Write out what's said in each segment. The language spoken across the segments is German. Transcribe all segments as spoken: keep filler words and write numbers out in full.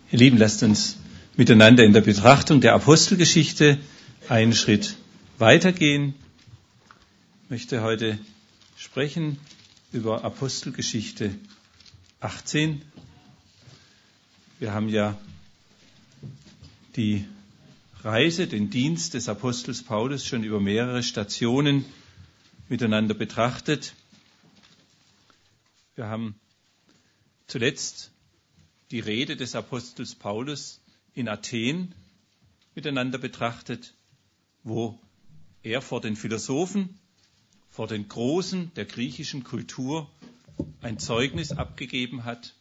Ihr Lieben, lasst uns miteinander in der Betrachtung der Apostelgeschichte einen Schritt weitergehen. Ich möchte heute sprechen über Apostelgeschichte achtzehn. Wir haben ja die Reise, den Dienst des Apostels Paulus schon über mehrere Stationen miteinander betrachtet. Wir haben zuletzt die Rede des Apostels Paulus in Athen miteinander betrachtet, wo er vor den Philosophen, vor den Großen der griechischen Kultur ein Zeugnis abgegeben hat.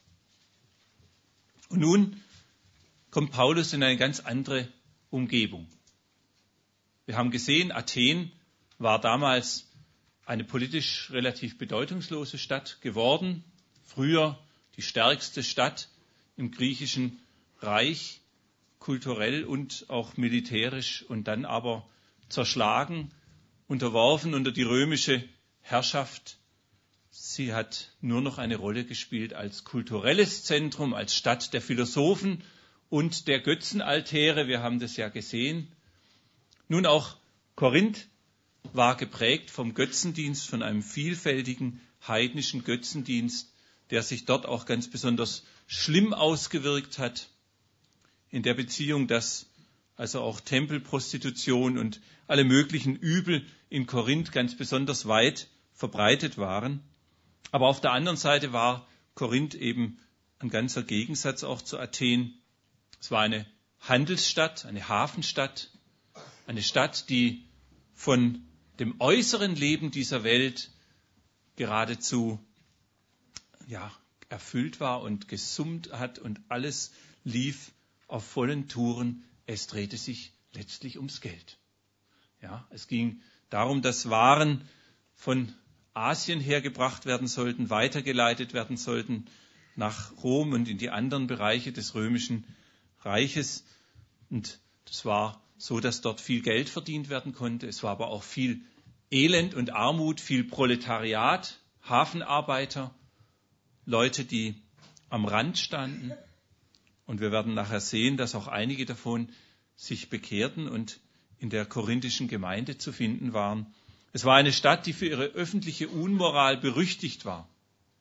Und nun kommt Paulus in eine ganz andere Umgebung. Wir haben gesehen, Athen war damals eine politisch relativ bedeutungslose Stadt geworden, früher die stärkste Stadt im griechischen Reich, kulturell und auch militärisch, und dann aber zerschlagen, unterworfen unter die römische Herrschaft. Sie hat nur noch eine Rolle gespielt als kulturelles Zentrum, als Stadt der Philosophen und der Götzenaltäre. Wir haben das ja gesehen. Nun auch Korinth war geprägt vom Götzendienst, von einem vielfältigen heidnischen Götzendienst, der sich dort auch ganz besonders schlimm ausgewirkt hat, in der Beziehung, dass also auch Tempelprostitution und alle möglichen Übel in Korinth ganz besonders weit verbreitet waren. Aber auf der anderen Seite war Korinth eben ein ganzer Gegensatz auch zu Athen. Es war eine Handelsstadt, eine Hafenstadt, eine Stadt, die von dem äußeren Leben dieser Welt geradezu ja, erfüllt war und gesummt hat und alles lief auf vollen Touren. Es drehte sich letztlich ums Geld. Ja, es ging darum, dass Waren von Asien hergebracht werden sollten, weitergeleitet werden sollten nach Rom und in die anderen Bereiche des römischen Reiches. Und das war so, dass dort viel Geld verdient werden konnte. Es war aber auch viel Elend und Armut, viel Proletariat, Hafenarbeiter, Leute, die am Rand standen. Und wir werden nachher sehen, dass auch einige davon sich bekehrten und in der korinthischen Gemeinde zu finden waren. Es war eine Stadt, die für ihre öffentliche Unmoral berüchtigt war.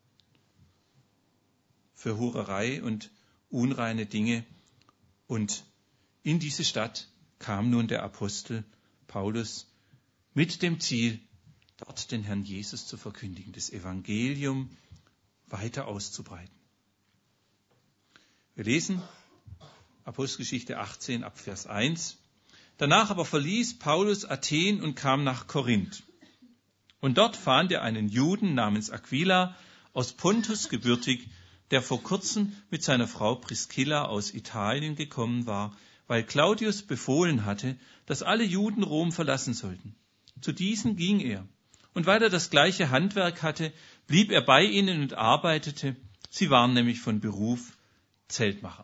Für Hurerei und unreine Dinge. Und in diese Stadt kam nun der Apostel Paulus mit dem Ziel, dort den Herrn Jesus zu verkündigen, das Evangelium weiter auszubreiten. Wir lesen Apostelgeschichte achtzehn ab Vers eins. Danach aber verließ Paulus Athen und kam nach Korinth. Und dort fand er einen Juden namens Aquila, aus Pontus gebürtig, der vor kurzem mit seiner Frau Priscilla aus Italien gekommen war, weil Claudius befohlen hatte, dass alle Juden Rom verlassen sollten. Zu diesen ging er. Und weil er das gleiche Handwerk hatte, blieb er bei ihnen und arbeitete. Sie waren nämlich von Beruf Zeltmacher.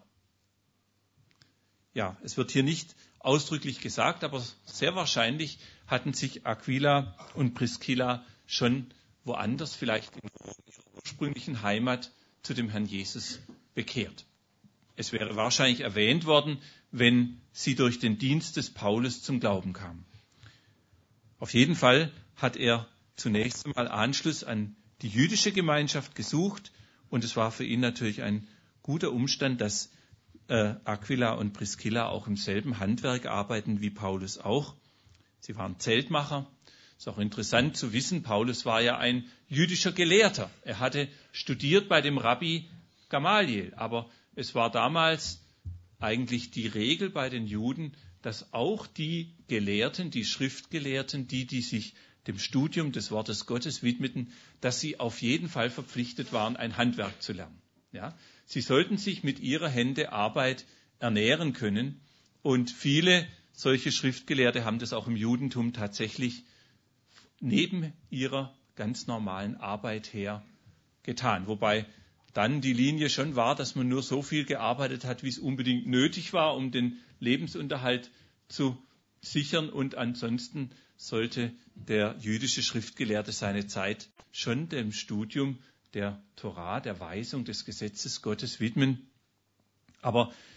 Ja, es wird hier nicht ausdrücklich gesagt, aber sehr wahrscheinlich hatten sich Aquila und Priscilla schon woanders, vielleicht in ihrer ursprünglichen Heimat, zu dem Herrn Jesus bekehrt. Es wäre wahrscheinlich erwähnt worden, wenn sie durch den Dienst des Paulus zum Glauben kamen. Auf jeden Fall hat er zunächst einmal Anschluss an die jüdische Gemeinschaft gesucht, und es war für ihn natürlich ein guter Umstand, dass äh, Aquila und Priscilla auch im selben Handwerk arbeiten wie Paulus auch. Sie waren Zeltmacher. Ist auch interessant zu wissen, Paulus war ja ein jüdischer Gelehrter. Er hatte studiert bei dem Rabbi Gamaliel, aber es war damals eigentlich die Regel bei den Juden, dass auch die Gelehrten, die Schriftgelehrten, die, die sich dem Studium des Wortes Gottes widmeten, dass sie auf jeden Fall verpflichtet waren, ein Handwerk zu lernen. Ja? Sie sollten sich mit ihrer Hände Arbeit ernähren können, und viele solche Schriftgelehrte haben das auch im Judentum tatsächlich neben ihrer ganz normalen Arbeit her getan. Wobei dann die Linie schon war, dass man nur so viel gearbeitet hat, wie es unbedingt nötig war, um den Lebensunterhalt zu sichern, und ansonsten sollte der jüdische Schriftgelehrte seine Zeit schon dem Studium der Torah, der Weisung des Gesetzes Gottes widmen. Aber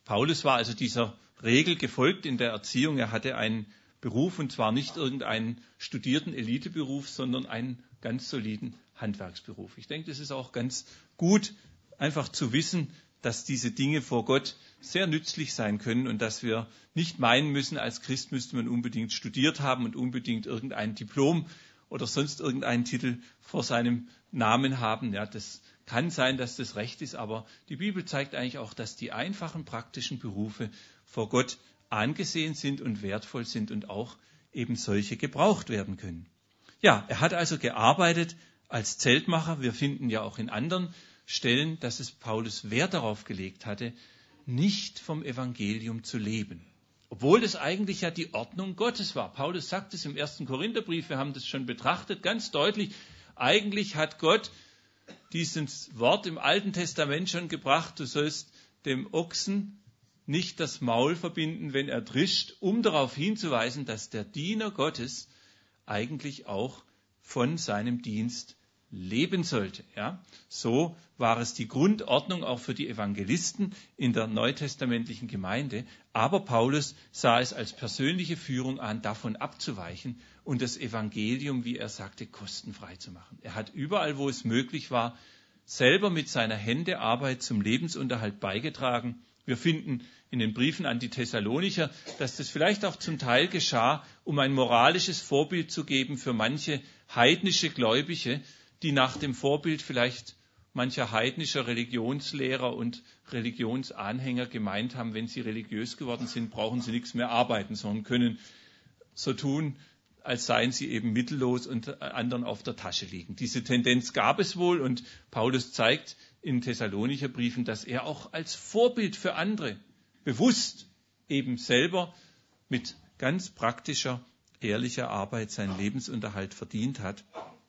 Paulus war also dieser Regel gefolgt in der Erziehung. Er hatte einen Beruf, und zwar nicht irgendeinen studierten Eliteberuf, sondern einen ganz soliden Handwerksberuf. Ich denke, das ist auch ganz gut, einfach zu wissen, dass diese Dinge vor Gott sehr nützlich sein können und dass wir nicht meinen müssen, als Christ müsste man unbedingt studiert haben und unbedingt irgendein Diplom oder sonst irgendeinen Titel vor seinem Namen haben. Ja, das kann sein, dass das recht ist, aber die Bibel zeigt eigentlich auch, dass die einfachen praktischen Berufe vor Gott angesehen sind und wertvoll sind und auch eben solche gebraucht werden können. Ja, er hat also gearbeitet als Zeltmacher. Wir finden ja auch in anderen Stellen, dass es Paulus Wert darauf gelegt hatte, nicht vom Evangelium zu leben. Obwohl das eigentlich ja die Ordnung Gottes war. Paulus sagt es im ersten Korintherbrief, wir haben das schon betrachtet, ganz deutlich. Eigentlich hat Gott dieses Wort im Alten Testament schon gebracht, du sollst dem Ochsen nicht das Maul verbinden, wenn er drischt, um darauf hinzuweisen, dass der Diener Gottes eigentlich auch von seinem Dienst leben sollte. Ja? So war es die Grundordnung auch für die Evangelisten in der neutestamentlichen Gemeinde. Aber Paulus sah es als persönliche Führung an, davon abzuweichen und das Evangelium, wie er sagte, kostenfrei zu machen. Er hat überall, wo es möglich war, selber mit seiner Hände Arbeit zum Lebensunterhalt beigetragen. Wir finden in den Briefen an die Thessalonicher, dass das vielleicht auch zum Teil geschah, um ein moralisches Vorbild zu geben für manche heidnische Gläubige, die nach dem Vorbild vielleicht mancher heidnischer Religionslehrer und Religionsanhänger gemeint haben, wenn sie religiös geworden sind, brauchen sie nichts mehr arbeiten, sondern können so tun, als seien sie eben mittellos und anderen auf der Tasche liegen. Diese Tendenz gab es wohl und Paulus zeigt in Thessalonicher Briefen, dass er auch als Vorbild für andere bewusst eben selber mit ganz praktischer, ehrlicher Arbeit seinen Lebensunterhalt verdient hat,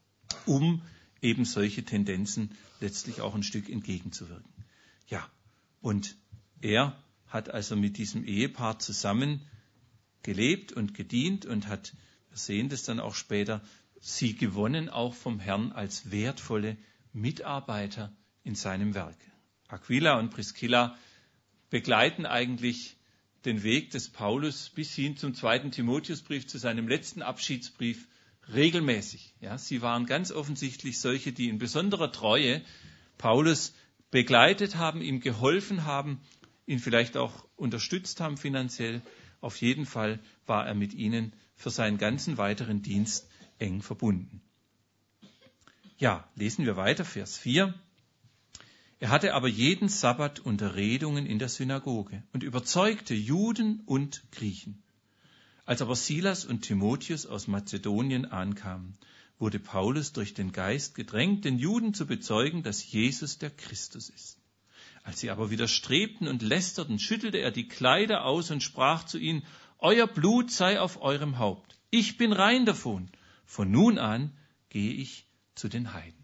um eben solche Tendenzen letztlich auch ein Stück entgegenzuwirken. Ja, und er hat also mit diesem Ehepaar zusammen gelebt und gedient und hat, wir sehen das dann auch später, sie gewonnen auch vom Herrn als wertvolle Mitarbeiter in seinem Werk. Aquila und Priscilla begleiten eigentlich den Weg des Paulus bis hin zum zweiten Timotheusbrief, zu seinem letzten Abschiedsbrief, regelmäßig. Ja, sie waren ganz offensichtlich solche, die in besonderer Treue Paulus begleitet haben, ihm geholfen haben, ihn vielleicht auch unterstützt haben finanziell. Auf jeden Fall war er mit ihnen für seinen ganzen weiteren Dienst eng verbunden. Ja, lesen wir weiter, Vers vier. Er hatte aber jeden Sabbat Unterredungen in der Synagoge und überzeugte Juden und Griechen. Als aber Silas und Timotheus aus Mazedonien ankamen, wurde Paulus durch den Geist gedrängt, den Juden zu bezeugen, dass Jesus der Christus ist. Als sie aber widerstrebten und lästerten, schüttelte er die Kleider aus und sprach zu ihnen, euer Blut sei auf eurem Haupt. Ich bin rein davon. Von nun an gehe ich zu den Heiden.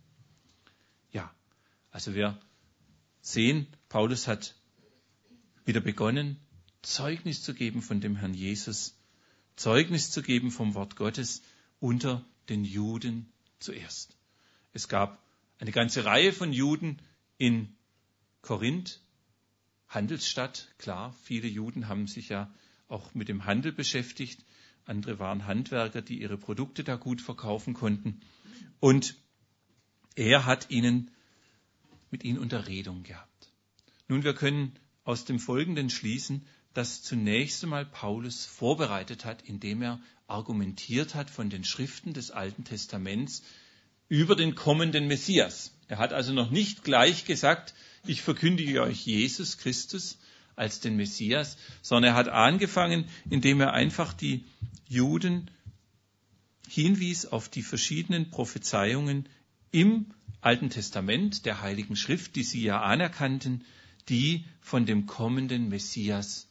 Ja, also wir sehen, Paulus hat wieder begonnen, Zeugnis zu geben von dem Herrn Jesus, Zeugnis zu geben vom Wort Gottes unter den Juden zuerst. Es gab eine ganze Reihe von Juden in Korinth, Handelsstadt, klar, viele Juden haben sich ja auch mit dem Handel beschäftigt, andere waren Handwerker, die ihre Produkte da gut verkaufen konnten. Und er hat ihnen mit ihnen Unterredung gehabt. Nun, wir können aus dem Folgenden schließen, dass zunächst einmal Paulus vorbereitet hat, indem er argumentiert hat von den Schriften des Alten Testaments über den kommenden Messias. Er hat also noch nicht gleich gesagt, ich verkündige euch Jesus Christus als den Messias, sondern er hat angefangen, indem er einfach die Juden hinwies auf die verschiedenen Prophezeiungen im Alten Testament der Heiligen Schrift, die sie ja anerkannten, die von dem kommenden Messias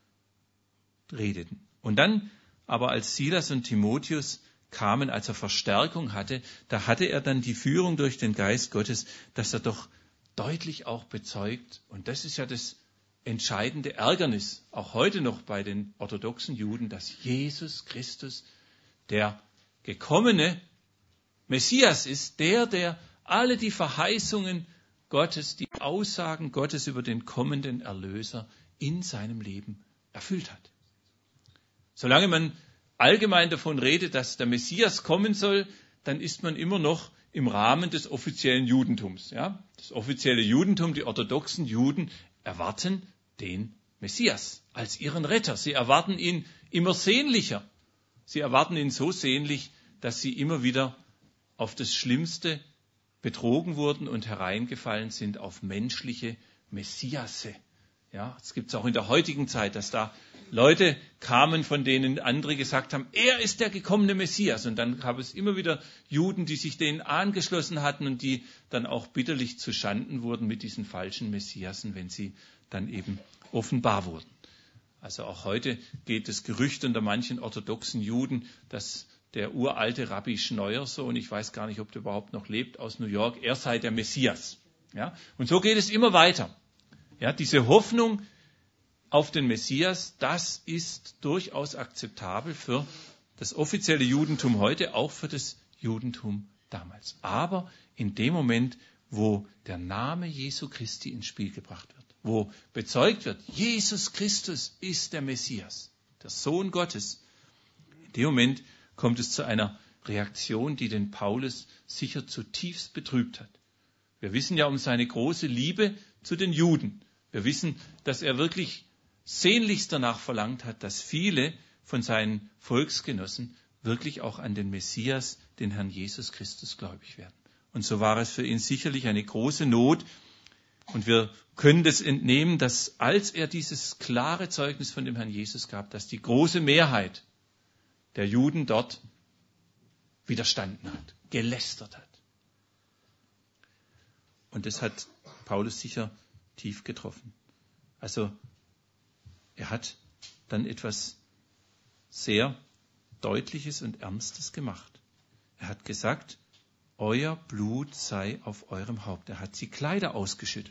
redeten. Und dann aber als Silas und Timotheus kamen, als er Verstärkung hatte, da hatte er dann die Führung durch den Geist Gottes, dass er doch deutlich auch bezeugt, und das ist ja das entscheidende Ärgernis, auch heute noch bei den orthodoxen Juden, dass Jesus Christus der gekommene Messias ist, der, der alle die Verheißungen Gottes, die Aussagen Gottes über den kommenden Erlöser in seinem Leben erfüllt hat. Solange man allgemein davon redet, dass der Messias kommen soll, dann ist man immer noch im Rahmen des offiziellen Judentums. Ja? Das offizielle Judentum, die orthodoxen Juden, erwarten den Messias als ihren Retter. Sie erwarten ihn immer sehnlicher. Sie erwarten ihn so sehnlich, dass sie immer wieder auf das Schlimmste betrogen wurden und hereingefallen sind auf menschliche Messiasse. Ja, das gibt es auch in der heutigen Zeit, dass da Leute kamen, von denen andere gesagt haben, er ist der gekommene Messias. Und dann gab es immer wieder Juden, die sich denen angeschlossen hatten und die dann auch bitterlich zuschanden wurden mit diesen falschen Messiasen, wenn sie dann eben offenbar wurden. Also auch heute geht das Gerücht unter manchen orthodoxen Juden, dass der uralte Rabbi Schneuersohn, ich weiß gar nicht, ob der überhaupt noch lebt, aus New York, er sei der Messias. Ja? Und so geht es immer weiter. Ja, diese Hoffnung auf den Messias, das ist durchaus akzeptabel für das offizielle Judentum heute, auch für das Judentum damals. Aber in dem Moment, wo der Name Jesu Christi ins Spiel gebracht wird, wo bezeugt wird, Jesus Christus ist der Messias, der Sohn Gottes, in dem Moment kommt es zu einer Reaktion, die den Paulus sicher zutiefst betrübt hat. Wir wissen ja um seine große Liebe zu den Juden. Wir wissen, dass er wirklich sehnlichst danach verlangt hat, dass viele von seinen Volksgenossen wirklich auch an den Messias, den Herrn Jesus Christus, gläubig werden. Und so war es für ihn sicherlich eine große Not. Und wir können das entnehmen, dass als er dieses klare Zeugnis von dem Herrn Jesus gab, dass die große Mehrheit der Juden dort widerstanden hat, gelästert hat. Und das hat Paulus sicher tief getroffen. Also er hat dann etwas sehr Deutliches und Ernstes gemacht. Er hat gesagt, euer Blut sei auf eurem Haupt. Er hat die Kleider ausgeschüttelt.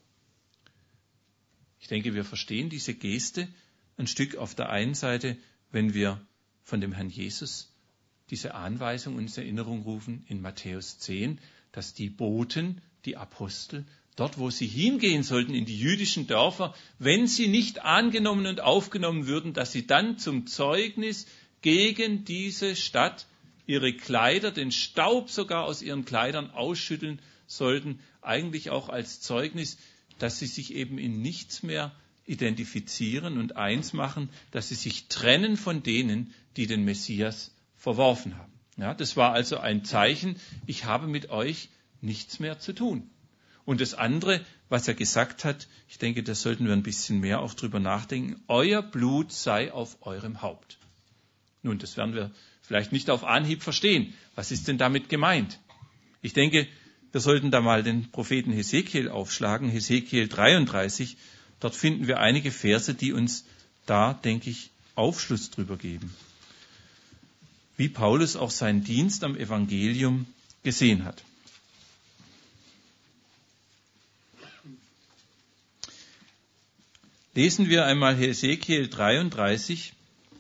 Ich denke, wir verstehen diese Geste ein Stück auf der einen Seite, wenn wir von dem Herrn Jesus diese Anweisung uns in Erinnerung rufen in Matthäus zehn, dass die Boten, die Apostel, dort, wo sie hingehen sollten, in die jüdischen Dörfer, wenn sie nicht angenommen und aufgenommen würden, dass sie dann zum Zeugnis gegen diese Stadt ihre Kleider, den Staub sogar aus ihren Kleidern ausschütteln sollten, eigentlich auch als Zeugnis, dass sie sich eben in nichts mehr identifizieren und eins machen, dass sie sich trennen von denen, die den Messias verworfen haben. Ja, das war also ein Zeichen, ich habe mit euch nichts mehr zu tun. Und das andere, was er gesagt hat, ich denke, da sollten wir ein bisschen mehr auch drüber nachdenken, euer Blut sei auf eurem Haupt. Nun, das werden wir vielleicht nicht auf Anhieb verstehen. Was ist denn damit gemeint? Ich denke, wir sollten da mal den Propheten Hesekiel aufschlagen, Hesekiel dreiunddreißig. Dort finden wir einige Verse, die uns da, denke ich, Aufschluss drüber geben. Wie Paulus auch seinen Dienst am Evangelium gesehen hat. Lesen wir einmal Hesekiel dreiunddreißig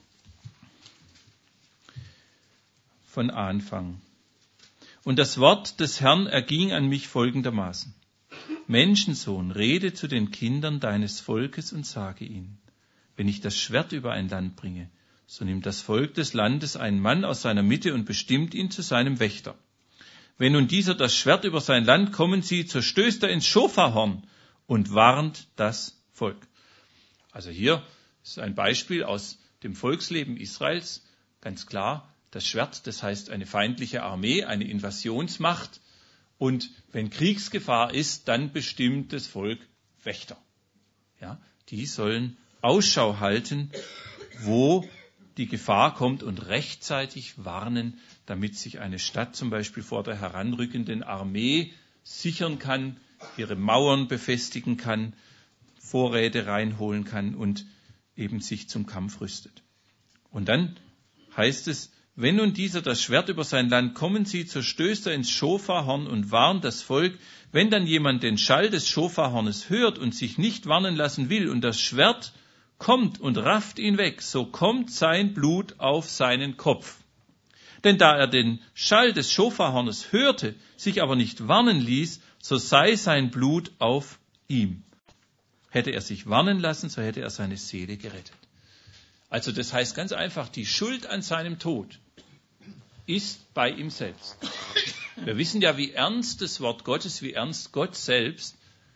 von Anfang. Und das Wort des Herrn erging an mich folgendermaßen. Menschensohn, rede zu den Kindern deines Volkes und sage ihnen, wenn ich das Schwert über ein Land bringe, so nimmt das Volk des Landes einen Mann aus seiner Mitte und bestimmt ihn zu seinem Wächter. Wenn nun dieser das Schwert über sein Land kommen sieht, so stößt er ins Schofahorn und warnt das Volk. Also hier ist ein Beispiel aus dem Volksleben Israels, ganz klar, das Schwert, das heißt eine feindliche Armee, eine Invasionsmacht. Und wenn Kriegsgefahr ist, dann bestimmt das Volk Wächter. Ja, die sollen Ausschau halten, wo die Gefahr kommt und rechtzeitig warnen, damit sich eine Stadt zum Beispiel vor der heranrückenden Armee sichern kann, ihre Mauern befestigen kann, Vorräte reinholen kann und eben sich zum Kampf rüstet. Und dann heißt es, wenn nun dieser das Schwert über sein Land kommen sieht, so stößt er ins Schofahorn und warnt das Volk. Wenn dann jemand den Schall des Schofahornes hört und sich nicht warnen lassen will und das Schwert kommt und rafft ihn weg, so kommt sein Blut auf seinen Kopf. Denn da er den Schall des Schofahornes hörte, sich aber nicht warnen ließ, so sei sein Blut auf ihm. Hätte er sich warnen lassen, so hätte er seine Seele gerettet. Also das heißt ganz einfach, die Schuld an seinem Tod ist bei ihm selbst. Wir wissen ja, wie ernst das Wort Gottes, wie ernst Gott selbst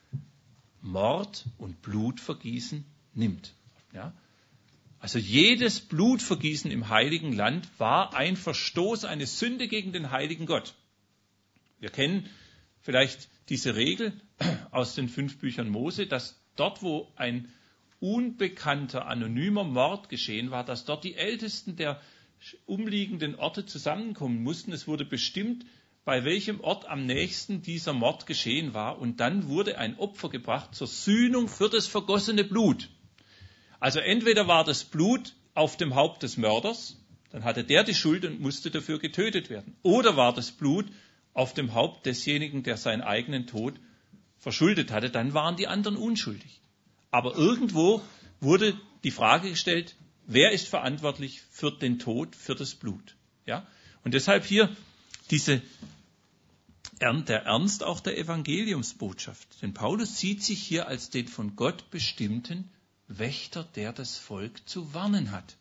Mord und Blutvergießen nimmt. Ja? Also jedes Blutvergießen im Heiligen Land war ein Verstoß, eine Sünde gegen den heiligen Gott. Wir kennen vielleicht diese Regel aus den fünf Büchern Mose, dass dort, wo ein unbekannter, anonymer Mord geschehen war, dass dort die Ältesten der umliegenden Orte zusammenkommen mussten. Es wurde bestimmt, bei welchem Ort am nächsten dieser Mord geschehen war. Und dann wurde ein Opfer gebracht zur Sühnung für das vergossene Blut. Also entweder war das Blut auf dem Haupt des Mörders, dann hatte der die Schuld und musste dafür getötet werden. Oder war das Blut auf dem Haupt desjenigen, der seinen eigenen Tod verschuldet hatte, dann waren die anderen unschuldig. Aber irgendwo wurde die Frage gestellt, wer ist verantwortlich für den Tod, für das Blut? Ja? Und deshalb hier diese, der Ernst auch der Evangeliumsbotschaft. Denn Paulus sieht sich hier als den von Gott bestimmten Wächter, der das Volk zu warnen hat.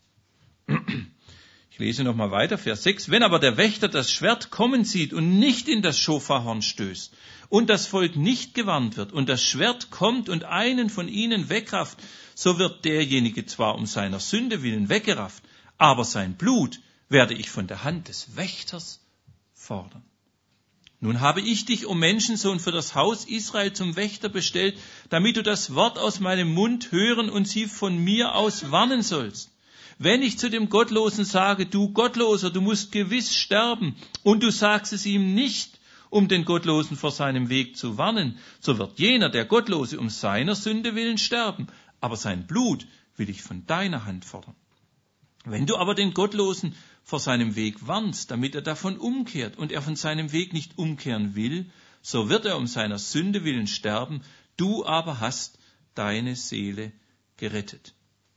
Ich lese nochmal weiter, Vers sechs. Wenn aber der Wächter das Schwert kommen sieht und nicht in das Schofarhorn stößt und das Volk nicht gewarnt wird und das Schwert kommt und einen von ihnen wegrafft, so wird derjenige zwar um seiner Sünde willen weggerafft, aber sein Blut werde ich von der Hand des Wächters fordern. Nun habe ich dich, o Menschensohn, für das Haus Israel zum Wächter bestellt, damit du das Wort aus meinem Mund hören und sie von mir aus warnen sollst. Wenn ich zu dem Gottlosen sage, du Gottloser, du musst gewiss sterben, und du sagst es ihm nicht, um den Gottlosen vor seinem Weg zu warnen, so wird jener, der Gottlose, um seiner Sünde willen sterben, aber sein Blut will ich von deiner Hand fordern. Wenn du aber den Gottlosen vor seinem Weg warnst, damit er davon umkehrt und er von seinem Weg nicht umkehren will, so wird er um seiner Sünde willen sterben, du aber hast deine Seele gerettet.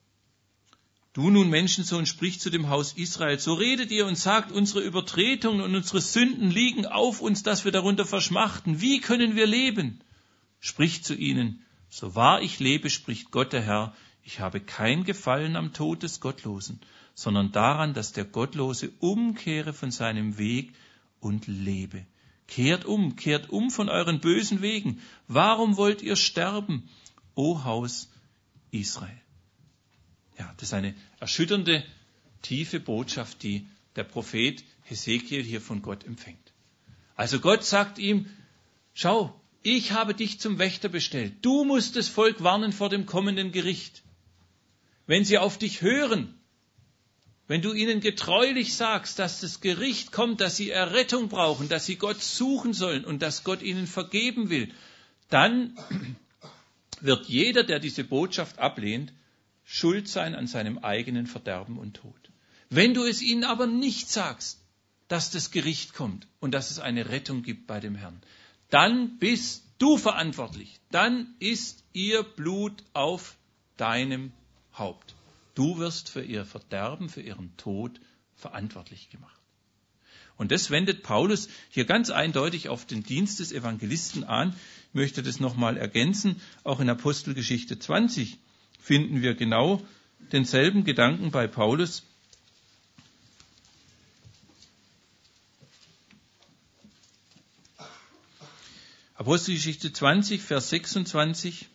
Du nun, Menschensohn, sprich zu dem Haus Israel, so redet ihr und sagt, unsere Übertretungen und unsere Sünden liegen auf uns, dass wir darunter verschmachten. Wie können wir leben? Sprich zu ihnen, so wahr ich lebe, spricht Gott der Herr, ich habe kein Gefallen am Tod des Gottlosen, sondern daran, dass der Gottlose umkehre von seinem Weg und lebe. Kehrt um, kehrt um von euren bösen Wegen. Warum wollt ihr sterben, o Haus Israel? Ja, das ist eine erschütternde, tiefe Botschaft, die der Prophet Hesekiel hier von Gott empfängt. Also Gott sagt ihm, schau, ich habe dich zum Wächter bestellt. Du musst das Volk warnen vor dem kommenden Gericht. Wenn sie auf dich hören, wenn du ihnen getreulich sagst, dass das Gericht kommt, dass sie Errettung brauchen, dass sie Gott suchen sollen und dass Gott ihnen vergeben will, dann wird jeder, der diese Botschaft ablehnt, schuld sein an seinem eigenen Verderben und Tod. Wenn du es ihnen aber nicht sagst, dass das Gericht kommt und dass es eine Rettung gibt bei dem Herrn, dann bist du verantwortlich. Dann ist ihr Blut auf deinem Haupt. Du wirst für ihr Verderben, für ihren Tod verantwortlich gemacht. Und das wendet Paulus hier ganz eindeutig auf den Dienst des Evangelisten an. Ich möchte das nochmal ergänzen. Auch in Apostelgeschichte zwanzig finden wir genau denselben Gedanken bei Paulus. Apostelgeschichte zwanzig, Vers sechsundzwanzig.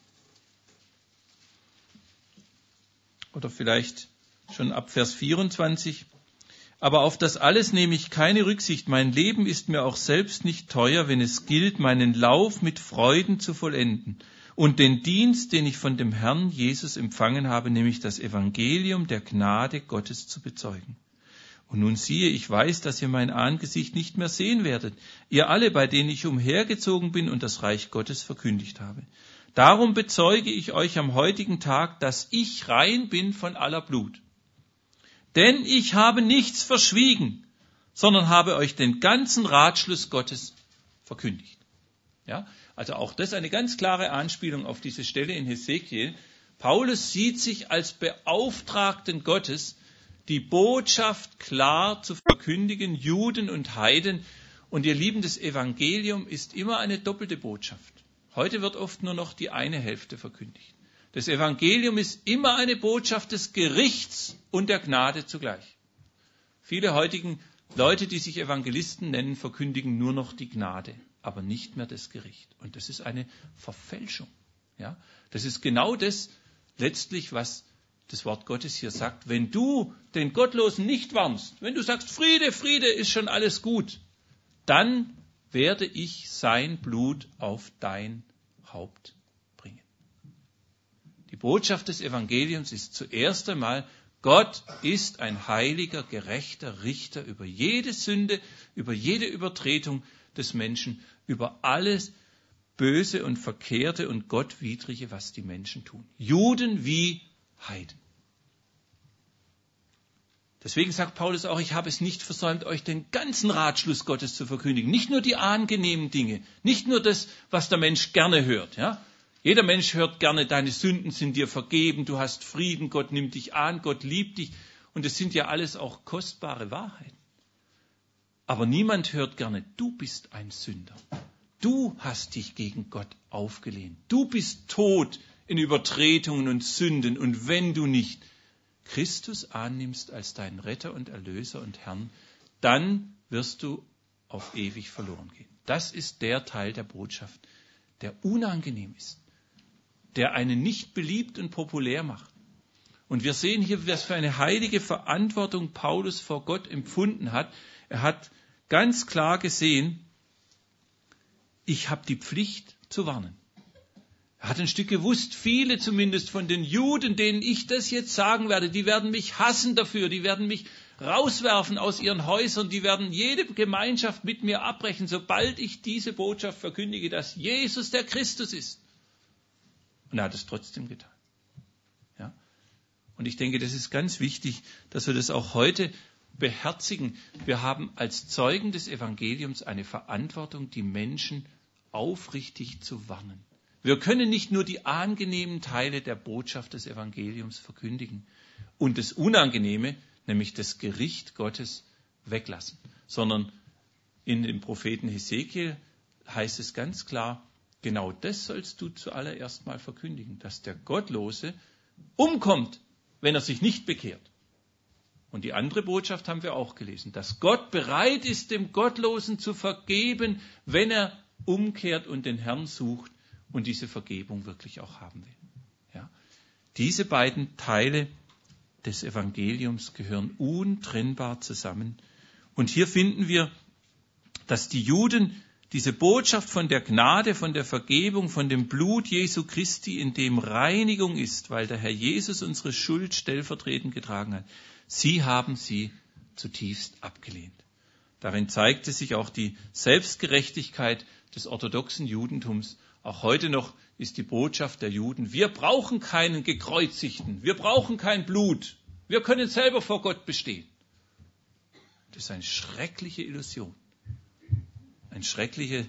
Oder vielleicht schon ab Vers vierundzwanzig. Aber auf das alles nehme ich keine Rücksicht. Mein Leben ist mir auch selbst nicht teuer, wenn es gilt, meinen Lauf mit Freuden zu vollenden. Und den Dienst, den ich von dem Herrn Jesus empfangen habe, nämlich das Evangelium der Gnade Gottes zu bezeugen. Und nun siehe, ich weiß, dass ihr mein Angesicht nicht mehr sehen werdet, ihr alle, bei denen ich umhergezogen bin und das Reich Gottes verkündigt habe. Darum bezeuge ich euch am heutigen Tag, dass ich rein bin von aller Blut. Denn ich habe nichts verschwiegen, sondern habe euch den ganzen Ratschluss Gottes verkündigt. Ja, also auch das eine ganz klare Anspielung auf diese Stelle in Hesekiel. Paulus sieht sich als Beauftragten Gottes, die Botschaft klar zu verkündigen, Juden und Heiden. Und ihr Lieben, das Evangelium ist immer eine doppelte Botschaft. Heute wird oft nur noch die eine Hälfte verkündigt. Das Evangelium ist immer eine Botschaft des Gerichts und der Gnade zugleich. Viele heutigen Leute, die sich Evangelisten nennen, verkündigen nur noch die Gnade, aber nicht mehr das Gericht. Und das ist eine Verfälschung. Ja? Das ist genau das letztlich, was das Wort Gottes hier sagt. Wenn du den Gottlosen nicht warnst, wenn du sagst, Friede, Friede, ist schon alles gut, dann werde ich sein Blut auf dein Haupt bringen. Die Botschaft des Evangeliums ist zuerst einmal, Gott ist ein heiliger, gerechter Richter über jede Sünde, über jede Übertretung des Menschen, über alles Böse und Verkehrte und Gottwidrige, was die Menschen tun. Juden wie Heiden. Deswegen sagt Paulus auch, ich habe es nicht versäumt, euch den ganzen Ratschluss Gottes zu verkündigen. Nicht nur die angenehmen Dinge, nicht nur das, was der Mensch gerne hört. Ja? Jeder Mensch hört gerne, deine Sünden sind dir vergeben, du hast Frieden, Gott nimmt dich an, Gott liebt dich. Und es sind ja alles auch kostbare Wahrheiten. Aber niemand hört gerne, du bist ein Sünder. Du hast dich gegen Gott aufgelehnt. Du bist tot in Übertretungen und Sünden. Und wenn du nicht Christus annimmst als deinen Retter und Erlöser und Herrn, dann wirst du auf ewig verloren gehen. Das ist der Teil der Botschaft, der unangenehm ist, der einen nicht beliebt und populär macht. Und wir sehen hier, was für eine heilige Verantwortung Paulus vor Gott empfunden hat. Er hat ganz klar gesehen, ich habe die Pflicht zu warnen. Er hat ein Stück gewusst, viele zumindest von den Juden, denen ich das jetzt sagen werde, die werden mich hassen dafür, die werden mich rauswerfen aus ihren Häusern, die werden jede Gemeinschaft mit mir abbrechen, sobald ich diese Botschaft verkündige, dass Jesus der Christus ist. Und er hat es trotzdem getan. Ja? Und ich denke, das ist ganz wichtig, dass wir das auch heute beherzigen. Wir haben als Zeugen des Evangeliums eine Verantwortung, die Menschen aufrichtig zu warnen. Wir können nicht nur die angenehmen Teile der Botschaft des Evangeliums verkündigen und das Unangenehme, nämlich das Gericht Gottes, weglassen, sondern in dem Propheten Hesekiel heißt es ganz klar, genau das sollst du zuallererst mal verkündigen, dass der Gottlose umkommt, wenn er sich nicht bekehrt. Und die andere Botschaft haben wir auch gelesen, dass Gott bereit ist, dem Gottlosen zu vergeben, wenn er umkehrt und den Herrn sucht und diese Vergebung wirklich auch haben will. Ja? Diese beiden Teile des Evangeliums gehören untrennbar zusammen. Und hier finden wir, dass die Juden diese Botschaft von der Gnade, von der Vergebung, von dem Blut Jesu Christi, in dem Reinigung ist, weil der Herr Jesus unsere Schuld stellvertretend getragen hat, sie haben sie zutiefst abgelehnt. Darin zeigte sich auch die Selbstgerechtigkeit des orthodoxen Judentums. Auch heute noch ist die Botschaft der Juden, wir brauchen keinen Gekreuzigten, wir brauchen kein Blut, wir können selber vor Gott bestehen. Das ist eine schreckliche Illusion, eine schreckliche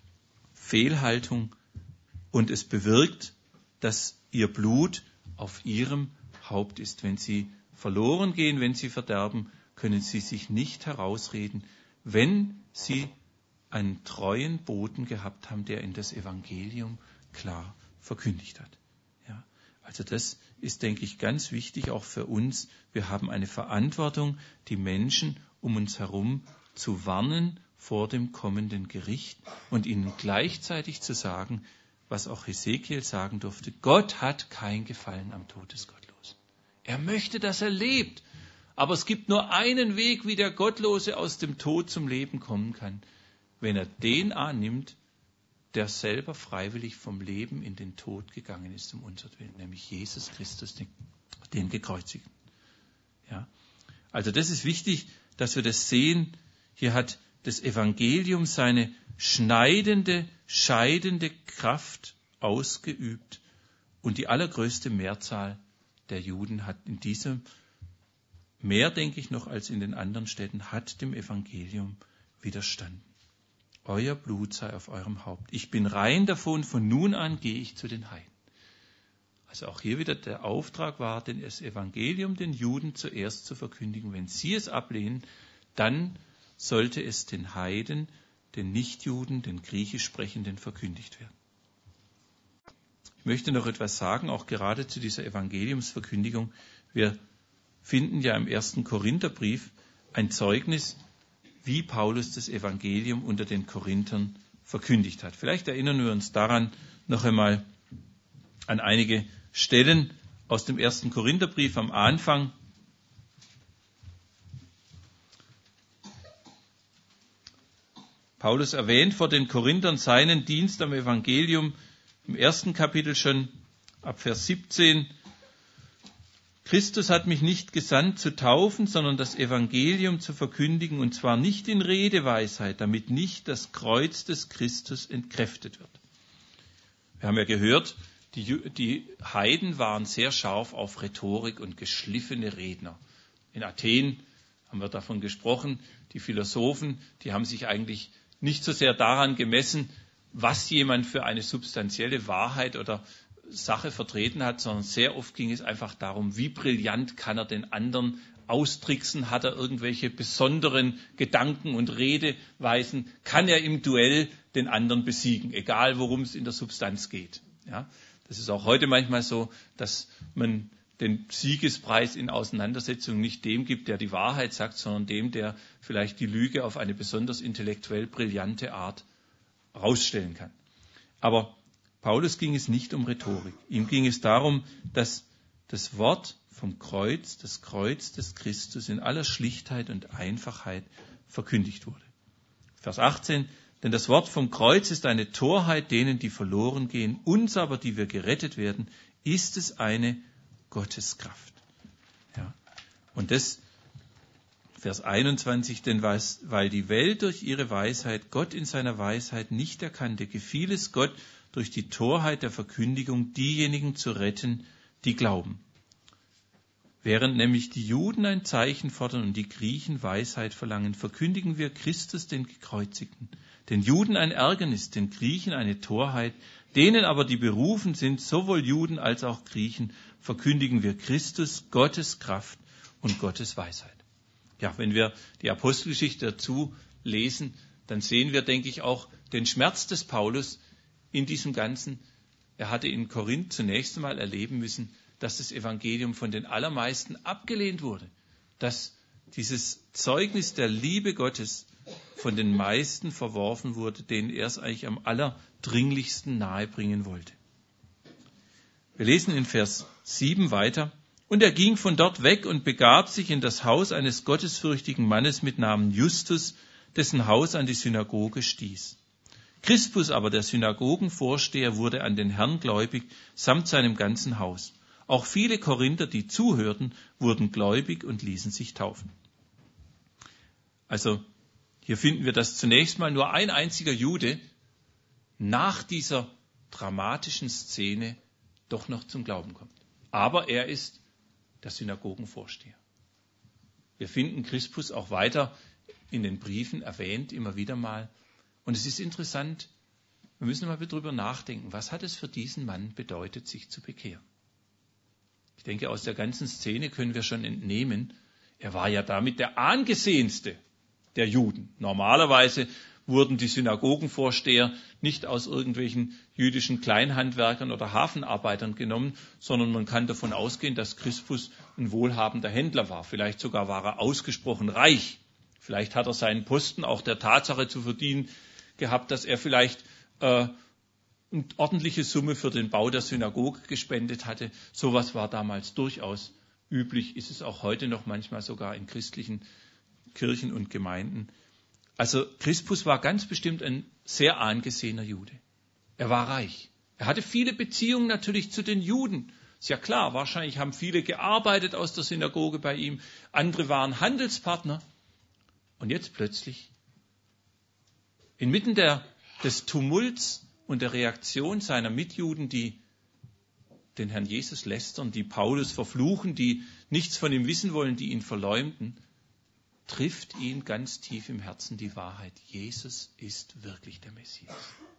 Fehlhaltung und es bewirkt, dass ihr Blut auf ihrem Haupt ist. Wenn sie verloren gehen, wenn sie verderben, können sie sich nicht herausreden, wenn sie einen treuen Boten gehabt haben, der ihnen das Evangelium klar verkündigt hat. Ja, also das ist, denke ich, ganz wichtig auch für uns. Wir haben eine Verantwortung, die Menschen um uns herum zu warnen vor dem kommenden Gericht und ihnen gleichzeitig zu sagen, was auch Hesekiel sagen durfte, Gott hat kein Gefallen am Tod des Gottlosen. Er möchte, dass er lebt. Aber es gibt nur einen Weg, wie der Gottlose aus dem Tod zum Leben kommen kann. Wenn er den annimmt, der selber freiwillig vom Leben in den Tod gegangen ist um unsertwillen, nämlich Jesus Christus, den, den Gekreuzigten. Ja? Also das ist wichtig, dass wir das sehen. Hier hat das Evangelium seine schneidende, scheidende Kraft ausgeübt und die allergrößte Mehrzahl der Juden hat in diesem, mehr denke ich noch als in den anderen Städten, hat dem Evangelium widerstanden. Euer Blut sei auf eurem Haupt. Ich bin rein davon, von nun an gehe ich zu den Heiden. Also auch hier wieder der Auftrag war, das Evangelium den Juden zuerst zu verkündigen. Wenn sie es ablehnen, dann sollte es den Heiden, den Nichtjuden, den Griechisch Sprechenden verkündigt werden. Ich möchte noch etwas sagen, auch gerade zu dieser Evangeliumsverkündigung. Wir finden ja im ersten Korintherbrief ein Zeugnis, wie Paulus das Evangelium unter den Korinthern verkündigt hat. Vielleicht erinnern wir uns daran noch einmal an einige Stellen aus dem ersten Korintherbrief am Anfang. Paulus erwähnt vor den Korinthern seinen Dienst am Evangelium im ersten Kapitel schon ab Vers siebzehn. Christus hat mich nicht gesandt zu taufen, sondern das Evangelium zu verkündigen, und zwar nicht in Redeweisheit, damit nicht das Kreuz des Christus entkräftet wird. Wir haben ja gehört, die, die Heiden waren sehr scharf auf Rhetorik und geschliffene Redner. In Athen haben wir davon gesprochen, die Philosophen, die haben sich eigentlich nicht so sehr daran gemessen, was jemand für eine substanzielle Wahrheit oder Sache vertreten hat, sondern sehr oft ging es einfach darum, wie brillant kann er den anderen austricksen, hat er irgendwelche besonderen Gedanken und Redeweisen, kann er im Duell den anderen besiegen, egal worum es in der Substanz geht. Ja, das ist auch heute manchmal so, dass man den Siegespreis in Auseinandersetzungen nicht dem gibt, der die Wahrheit sagt, sondern dem, der vielleicht die Lüge auf eine besonders intellektuell brillante Art rausstellen kann. Aber Paulus ging es nicht um Rhetorik. Ihm ging es darum, dass das Wort vom Kreuz, das Kreuz des Christus in aller Schlichtheit und Einfachheit verkündigt wurde. Vers achtzehn, denn das Wort vom Kreuz ist eine Torheit denen, die verloren gehen, uns aber, die wir gerettet werden, ist es eine Gotteskraft. Ja. Und das, Vers einundzwanzig, denn was, weil die Welt durch ihre Weisheit Gott in seiner Weisheit nicht erkannte, gefiel es Gott, durch die Torheit der Verkündigung diejenigen zu retten, die glauben. Während nämlich die Juden ein Zeichen fordern und die Griechen Weisheit verlangen, verkündigen wir Christus den Gekreuzigten, den Juden ein Ärgernis, den Griechen eine Torheit, denen aber, die berufen sind, sowohl Juden als auch Griechen, verkündigen wir Christus, Gottes Kraft und Gottes Weisheit. Ja, wenn wir die Apostelgeschichte dazu lesen, dann sehen wir, denke ich, auch den Schmerz des Paulus in diesem Ganzen. Er hatte in Korinth zunächst einmal erleben müssen, dass das Evangelium von den allermeisten abgelehnt wurde, dass dieses Zeugnis der Liebe Gottes von den meisten verworfen wurde, denen er es eigentlich am allerdringlichsten nahebringen wollte. Wir lesen in Vers sieben weiter. Und er ging von dort weg und begab sich in das Haus eines gottesfürchtigen Mannes mit Namen Justus, dessen Haus an die Synagoge stieß. Crispus aber, der Synagogenvorsteher, wurde an den Herrn gläubig, samt seinem ganzen Haus. Auch viele Korinther, die zuhörten, wurden gläubig und ließen sich taufen. Also hier finden wir, dass zunächst mal nur ein einziger Jude nach dieser dramatischen Szene doch noch zum Glauben kommt. Aber er ist der Synagogenvorsteher. Wir finden Crispus auch weiter in den Briefen erwähnt, immer wieder mal. Und es ist interessant, wir müssen mal darüber nachdenken, was hat es für diesen Mann bedeutet, sich zu bekehren? Ich denke, aus der ganzen Szene können wir schon entnehmen, er war ja damit der angesehenste der Juden. Normalerweise wurden die Synagogenvorsteher nicht aus irgendwelchen jüdischen Kleinhandwerkern oder Hafenarbeitern genommen, sondern man kann davon ausgehen, dass Crispus ein wohlhabender Händler war. Vielleicht sogar war er ausgesprochen reich. Vielleicht hat er seinen Posten auch der Tatsache zu verdienen gehabt, dass er vielleicht äh, eine ordentliche Summe für den Bau der Synagoge gespendet hatte. Sowas war damals durchaus üblich, ist es auch heute noch manchmal sogar in christlichen Kirchen und Gemeinden. Also Crispus war ganz bestimmt ein sehr angesehener Jude. Er war reich. Er hatte viele Beziehungen natürlich zu den Juden. Ist ja klar, wahrscheinlich haben viele gearbeitet aus der Synagoge bei ihm. Andere waren Handelspartner. Und jetzt plötzlich, inmitten der, des Tumults und der Reaktion seiner Mitjuden, die den Herrn Jesus lästern, die Paulus verfluchen, die nichts von ihm wissen wollen, die ihn verleumden, trifft ihn ganz tief im Herzen die Wahrheit. Jesus ist wirklich der Messias.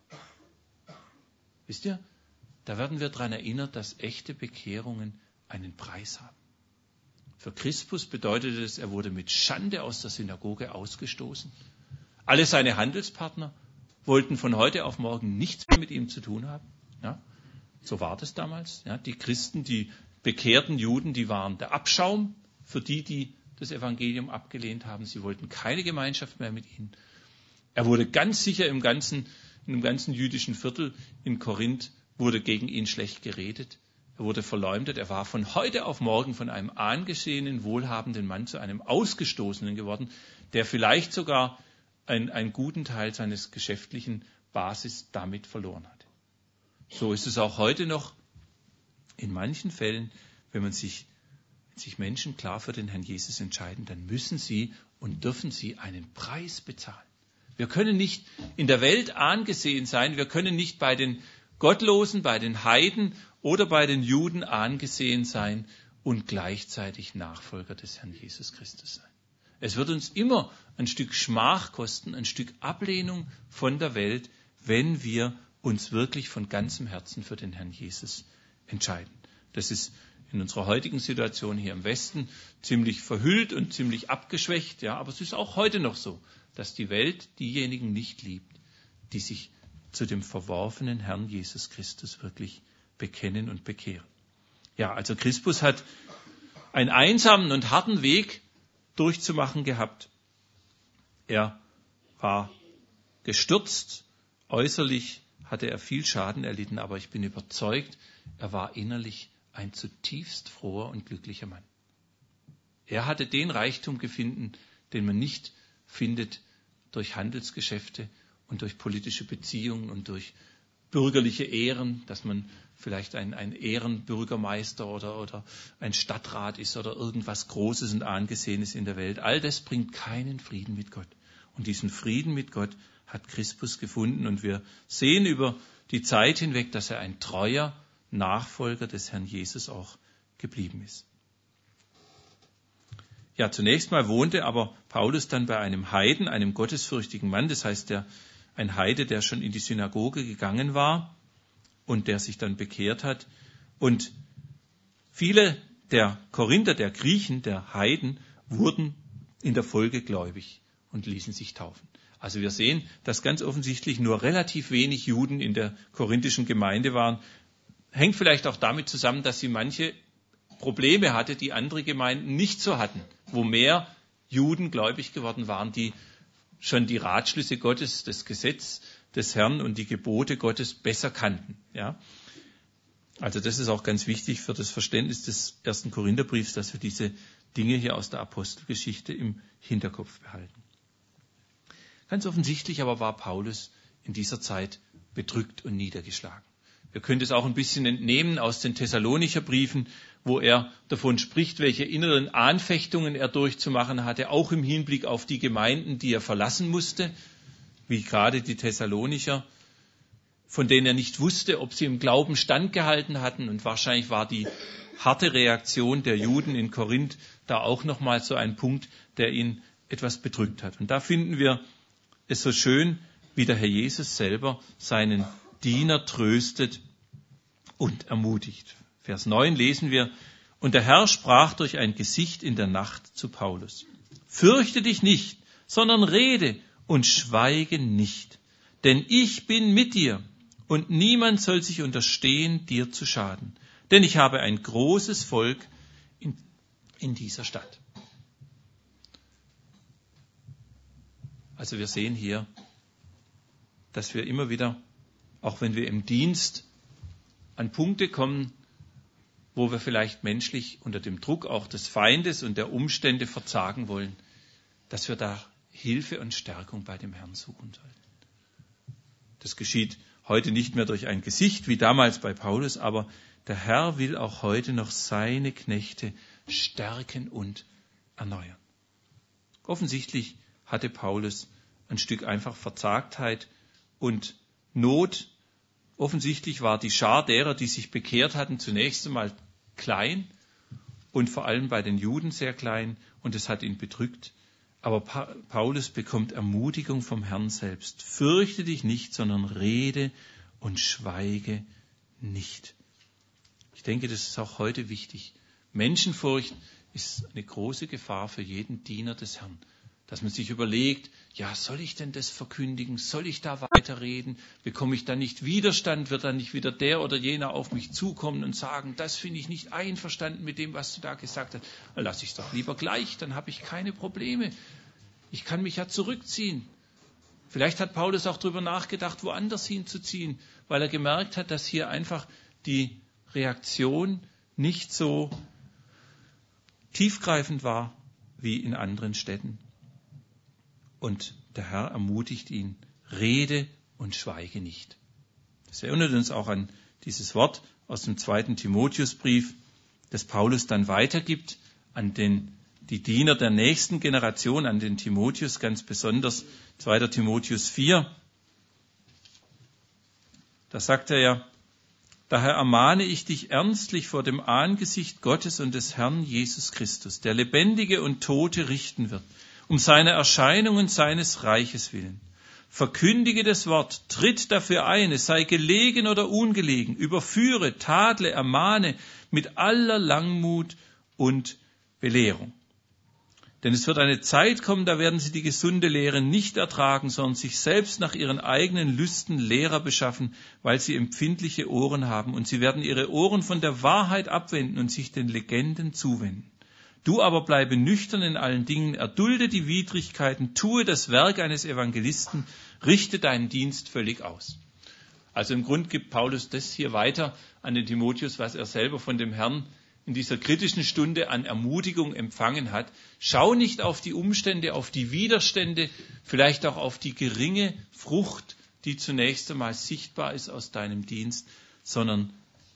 Wisst ihr, da werden wir daran erinnert, dass echte Bekehrungen einen Preis haben. Für Crispus bedeutete es, er wurde mit Schande aus der Synagoge ausgestoßen. Alle seine Handelspartner wollten von heute auf morgen nichts mehr mit ihm zu tun haben. Ja? So war das damals. Ja, die Christen, die bekehrten Juden, die waren der Abschaum für die, die das Evangelium abgelehnt haben. Sie wollten keine Gemeinschaft mehr mit ihnen. Er wurde ganz sicher im ganzen, im ganzen jüdischen Viertel in Korinth wurde gegen ihn schlecht geredet. Er wurde verleumdet. Er war von heute auf morgen von einem angesehenen, wohlhabenden Mann zu einem Ausgestoßenen geworden, der vielleicht sogar einen, einen guten Teil seines geschäftlichen Basis damit verloren hat. So ist es auch heute noch in manchen Fällen, wenn man sich, wenn sich Menschen klar für den Herrn Jesus entscheiden, dann müssen sie und dürfen sie einen Preis bezahlen. Wir können nicht in der Welt angesehen sein, wir können nicht bei den Gottlosen, bei den Heiden oder bei den Juden angesehen sein und gleichzeitig Nachfolger des Herrn Jesus Christus sein. Es wird uns immer ein Stück Schmach kosten, ein Stück Ablehnung von der Welt, wenn wir uns wirklich von ganzem Herzen für den Herrn Jesus entscheiden. Das ist in unserer heutigen Situation hier im Westen ziemlich verhüllt und ziemlich abgeschwächt, ja, aber es ist auch heute noch so, dass die Welt diejenigen nicht liebt, die sich zu dem verworfenen Herrn Jesus Christus wirklich bekennen und bekehren. Ja, also Crispus hat einen einsamen und harten Weg durchzumachen gehabt. Er war gestürzt, äußerlich hatte er viel Schaden erlitten, aber ich bin überzeugt, er war innerlich ein zutiefst froher und glücklicher Mann. Er hatte den Reichtum gefunden, den man nicht findet durch Handelsgeschäfte und durch politische Beziehungen und durch bürgerliche Ehren, dass man vielleicht ein, ein Ehrenbürgermeister oder, oder ein Stadtrat ist oder irgendwas Großes und Angesehenes in der Welt. All das bringt keinen Frieden mit Gott. Und diesen Frieden mit Gott hat Crispus gefunden. Und wir sehen über die Zeit hinweg, dass er ein treuer Nachfolger des Herrn Jesus auch geblieben ist. Ja, zunächst mal wohnte aber Paulus dann bei einem Heiden, einem gottesfürchtigen Mann, das heißt der, ein Heide, der schon in die Synagoge gegangen war und der sich dann bekehrt hat. Und viele der Korinther, der Griechen, der Heiden, wurden in der Folge gläubig und ließen sich taufen. Also wir sehen, dass ganz offensichtlich nur relativ wenig Juden in der korinthischen Gemeinde waren. Hängt vielleicht auch damit zusammen, dass sie manche Probleme hatte, die andere Gemeinden nicht so hatten, wo mehr Juden gläubig geworden waren, die schon die Ratschlüsse Gottes, das Gesetz des Herrn und die Gebote Gottes besser kannten. Ja? Also das ist auch ganz wichtig für das Verständnis des ersten Korintherbriefs, dass wir diese Dinge hier aus der Apostelgeschichte im Hinterkopf behalten. Ganz offensichtlich aber war Paulus in dieser Zeit bedrückt und niedergeschlagen. Wir können es auch ein bisschen entnehmen aus den Thessalonicher Briefen, wo er davon spricht, welche inneren Anfechtungen er durchzumachen hatte, auch im Hinblick auf die Gemeinden, die er verlassen musste, wie gerade die Thessalonicher, von denen er nicht wusste, ob sie im Glauben standgehalten hatten. Und wahrscheinlich war die harte Reaktion der Juden in Korinth da auch nochmal so ein Punkt, der ihn etwas bedrückt hat. Und da finden wir es so schön, wie der Herr Jesus selber seinen Diener tröstet und ermutigt. Vers neun lesen wir, und der Herr sprach durch ein Gesicht in der Nacht zu Paulus. Fürchte dich nicht, sondern rede und schweige nicht, denn ich bin mit dir und niemand soll sich unterstehen, dir zu schaden, denn ich habe ein großes Volk in, in dieser Stadt. Also wir sehen hier, dass wir immer wieder, auch wenn wir im Dienst an Punkte kommen, wo wir vielleicht menschlich unter dem Druck auch des Feindes und der Umstände verzagen wollen, dass wir da Hilfe und Stärkung bei dem Herrn suchen sollten. Das geschieht heute nicht mehr durch ein Gesicht wie damals bei Paulus, aber der Herr will auch heute noch seine Knechte stärken und erneuern. Offensichtlich hatte Paulus ein Stück einfach Verzagtheit und Not. Offensichtlich war die Schar derer, die sich bekehrt hatten, zunächst einmal klein und vor allem bei den Juden sehr klein und es hat ihn bedrückt. Aber pa- Paulus bekommt Ermutigung vom Herrn selbst. Fürchte dich nicht, sondern rede und schweige nicht. Ich denke, das ist auch heute wichtig. Menschenfurcht ist eine große Gefahr für jeden Diener des Herrn. Dass man sich überlegt, ja, soll ich denn das verkündigen? Soll ich da weiterreden? Bekomme ich da nicht Widerstand? Wird dann nicht wieder der oder jener auf mich zukommen und sagen, das finde ich nicht einverstanden mit dem, was du da gesagt hast? Dann lasse ich es doch lieber gleich, dann habe ich keine Probleme. Ich kann mich ja zurückziehen. Vielleicht hat Paulus auch darüber nachgedacht, woanders hinzuziehen, weil er gemerkt hat, dass hier einfach die Reaktion nicht so tiefgreifend war wie in anderen Städten. Und der Herr ermutigt ihn, rede und schweige nicht. Das erinnert uns auch an dieses Wort aus dem zweiten Timotheusbrief, das Paulus dann weitergibt an den, die Diener der nächsten Generation, an den Timotheus, ganz besonders zweiter Timotheus vier. Da sagt er ja, daher ermahne ich dich ernstlich vor dem Angesicht Gottes und des Herrn Jesus Christus, der Lebendige und Tote richten wird, um seine Erscheinung und seines Reiches willen. Verkündige das Wort, tritt dafür ein, es sei gelegen oder ungelegen, überführe, tadle, ermahne mit aller Langmut und Belehrung. Denn es wird eine Zeit kommen, da werden sie die gesunde Lehre nicht ertragen, sondern sich selbst nach ihren eigenen Lüsten Lehrer beschaffen, weil sie empfindliche Ohren haben. Und sie werden ihre Ohren von der Wahrheit abwenden und sich den Legenden zuwenden. Du aber bleibe nüchtern in allen Dingen, erdulde die Widrigkeiten, tue das Werk eines Evangelisten, richte deinen Dienst völlig aus. Also im Grunde gibt Paulus das hier weiter an den Timotheus, was er selber von dem Herrn in dieser kritischen Stunde an Ermutigung empfangen hat. Schau nicht auf die Umstände, auf die Widerstände, vielleicht auch auf die geringe Frucht, die zunächst einmal sichtbar ist aus deinem Dienst, sondern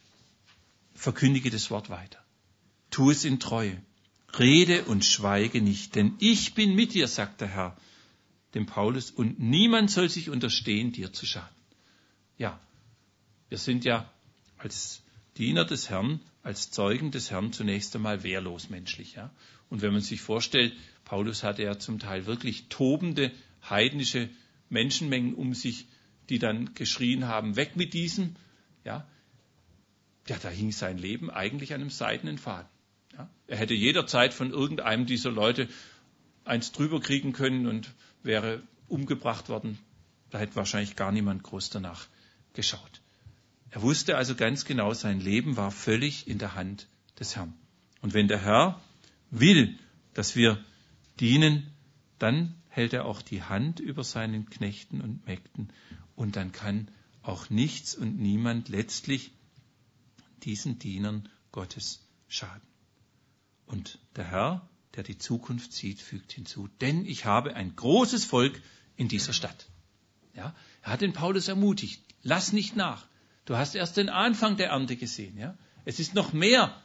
verkündige das Wort weiter. Tu es in Treue. Rede und schweige nicht, denn ich bin mit dir, sagt der Herr, dem Paulus, und niemand soll sich unterstehen, dir zu schaden. Ja, wir sind ja als Diener des Herrn, als Zeugen des Herrn zunächst einmal wehrlos menschlich. Ja? Und wenn man sich vorstellt, Paulus hatte ja zum Teil wirklich tobende, heidnische Menschenmengen um sich, die dann geschrien haben, weg mit diesem. Ja, ja da hing sein Leben eigentlich an einem seidenen Faden. Ja? Er hätte jederzeit von irgendeinem dieser Leute eins drüber kriegen können und wäre umgebracht worden. Da hätte wahrscheinlich gar niemand groß danach geschaut. Er wusste also ganz genau, sein Leben war völlig in der Hand des Herrn. Und wenn der Herr will, dass wir dienen, dann hält er auch die Hand über seinen Knechten und Mägden. Und dann kann auch nichts und niemand letztlich diesen Dienern Gottes schaden. Und der Herr, der die Zukunft sieht, fügt hinzu, denn ich habe ein großes Volk in dieser Stadt. Ja, er hat den Paulus ermutigt, lass nicht nach. Du hast erst den Anfang der Ernte gesehen. Ja? Es ist noch mehr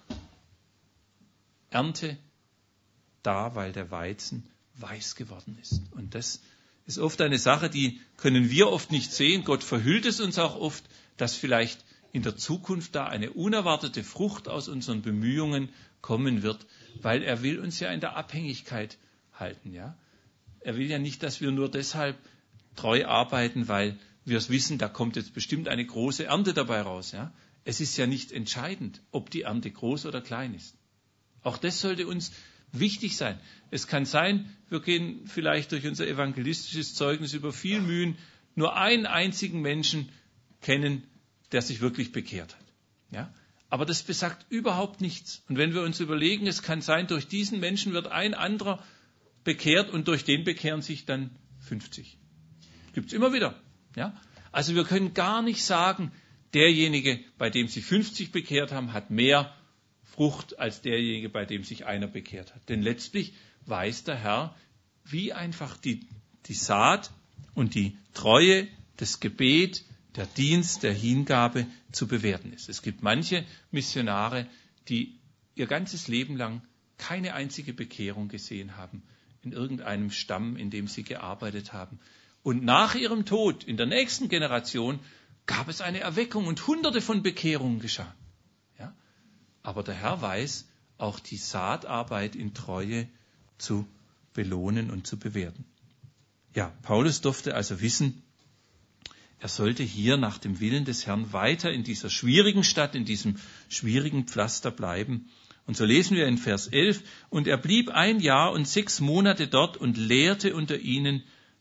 Ernte da, weil der Weizen weiß geworden ist. Und das ist oft eine Sache, die können wir oft nicht sehen. Gott verhüllt es uns auch oft, dass vielleicht in der Zukunft da eine unerwartete Frucht aus unseren Bemühungen kommen wird, weil er will uns ja in der Abhängigkeit halten. Ja? Er will ja nicht, dass wir nur deshalb treu arbeiten, weil wir es wissen, da kommt jetzt bestimmt eine große Ernte dabei raus. Ja? Es ist ja nicht entscheidend, ob die Ernte groß oder klein ist. Auch das sollte uns wichtig sein. Es kann sein, wir gehen vielleicht durch unser evangelistisches Zeugnis über viel Mühen nur einen einzigen Menschen kennen, der sich wirklich bekehrt hat. Ja? Aber das besagt überhaupt nichts. Und wenn wir uns überlegen, es kann sein, durch diesen Menschen wird ein anderer bekehrt und durch den bekehren sich dann fünfzig. Gibt es immer wieder. Ja? Also wir können gar nicht sagen, derjenige, bei dem sich fünfzig bekehrt haben, hat mehr Frucht als derjenige, bei dem sich einer bekehrt hat. Denn letztlich weiß der Herr, wie einfach die, die Saat und die Treue, das Gebet, der Dienst, der Hingabe zu bewerten ist. Es gibt manche Missionare, die ihr ganzes Leben lang keine einzige Bekehrung gesehen haben in irgendeinem Stamm, in dem sie gearbeitet haben. Und nach ihrem Tod, in der nächsten Generation, gab es eine Erweckung und hunderte von Bekehrungen geschahen. Ja? Aber der Herr weiß, auch die Saatarbeit in Treue zu belohnen und zu bewerten. Ja, Paulus durfte also wissen, er sollte hier nach dem Willen des Herrn weiter in dieser schwierigen Stadt, in diesem schwierigen Pflaster bleiben. Und so lesen wir in Vers elf, und er blieb ein Jahr und sechs Monate dort und lehrte unter ihnen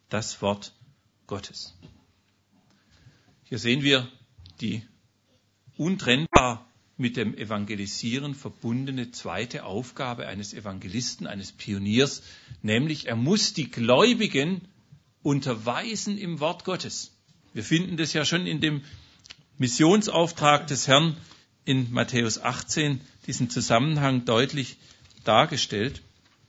das Wort Gottes. Hier sehen wir die untrennbar mit dem Evangelisieren verbundene zweite Aufgabe eines Evangelisten, eines Pioniers, nämlich er muss die Gläubigen unterweisen im Wort Gottes. Wir finden das ja schon in dem Missionsauftrag des Herrn in Matthäus achtzehn, diesen Zusammenhang deutlich dargestellt.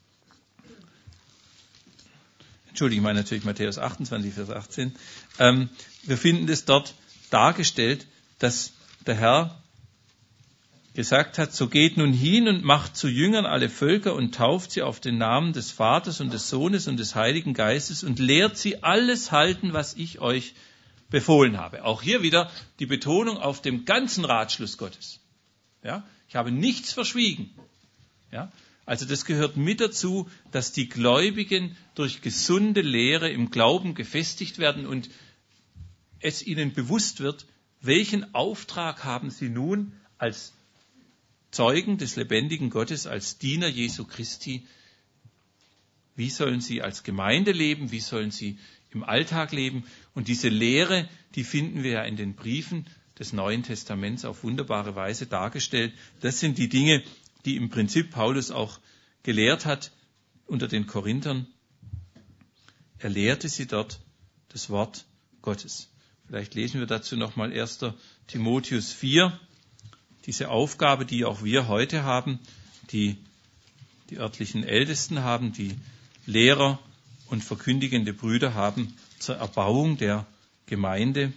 Entschuldige, ich meine natürlich Matthäus achtundzwanzig, Vers achtzehn. Ähm, wir finden es dort dargestellt, dass der Herr gesagt hat, so geht nun hin und macht zu Jüngern alle Völker und tauft sie auf den Namen des Vaters und des Sohnes und des Heiligen Geistes und lehrt sie alles halten, was ich euch befohlen habe. Auch hier wieder die Betonung auf dem ganzen Ratschluss Gottes. Ja, ich habe nichts verschwiegen. Ja, also das gehört mit dazu, dass die Gläubigen durch gesunde Lehre im Glauben gefestigt werden und es ihnen bewusst wird, welchen Auftrag haben sie nun als Zeugen des lebendigen Gottes, als Diener Jesu Christi. Wie sollen sie als Gemeinde leben? Wie sollen sie im Alltag leben? Und diese Lehre, die finden wir ja in den Briefen des Neuen Testaments auf wunderbare Weise dargestellt. Das sind die Dinge, die im Prinzip Paulus auch gelehrt hat unter den Korinthern. Er lehrte sie dort das Wort Gottes. Vielleicht lesen wir dazu nochmal erster Timotheus vier. Diese Aufgabe, die auch wir heute haben, die die örtlichen Ältesten haben, die Lehrer und verkündigende Brüder haben zur Erbauung der Gemeinde.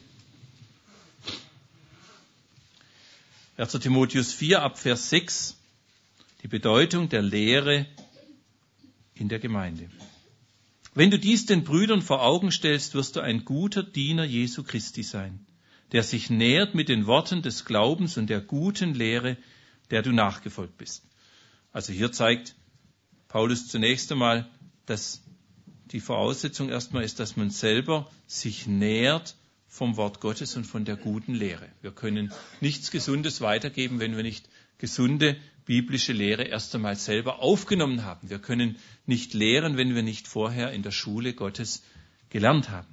erster Timotheus vier ab Vers sechs, die Bedeutung der Lehre in der Gemeinde. Wenn du dies den Brüdern vor Augen stellst, wirst du ein guter Diener Jesu Christi sein, der sich nährt mit den Worten des Glaubens und der guten Lehre, der du nachgefolgt bist. Also hier zeigt Paulus zunächst einmal, dass die Voraussetzung erstmal ist, dass man selber sich nährt vom Wort Gottes und von der guten Lehre. Wir können nichts Gesundes weitergeben, wenn wir nicht gesunde biblische Lehre erst einmal selber aufgenommen haben. Wir können nicht lehren, wenn wir nicht vorher in der Schule Gottes gelernt haben.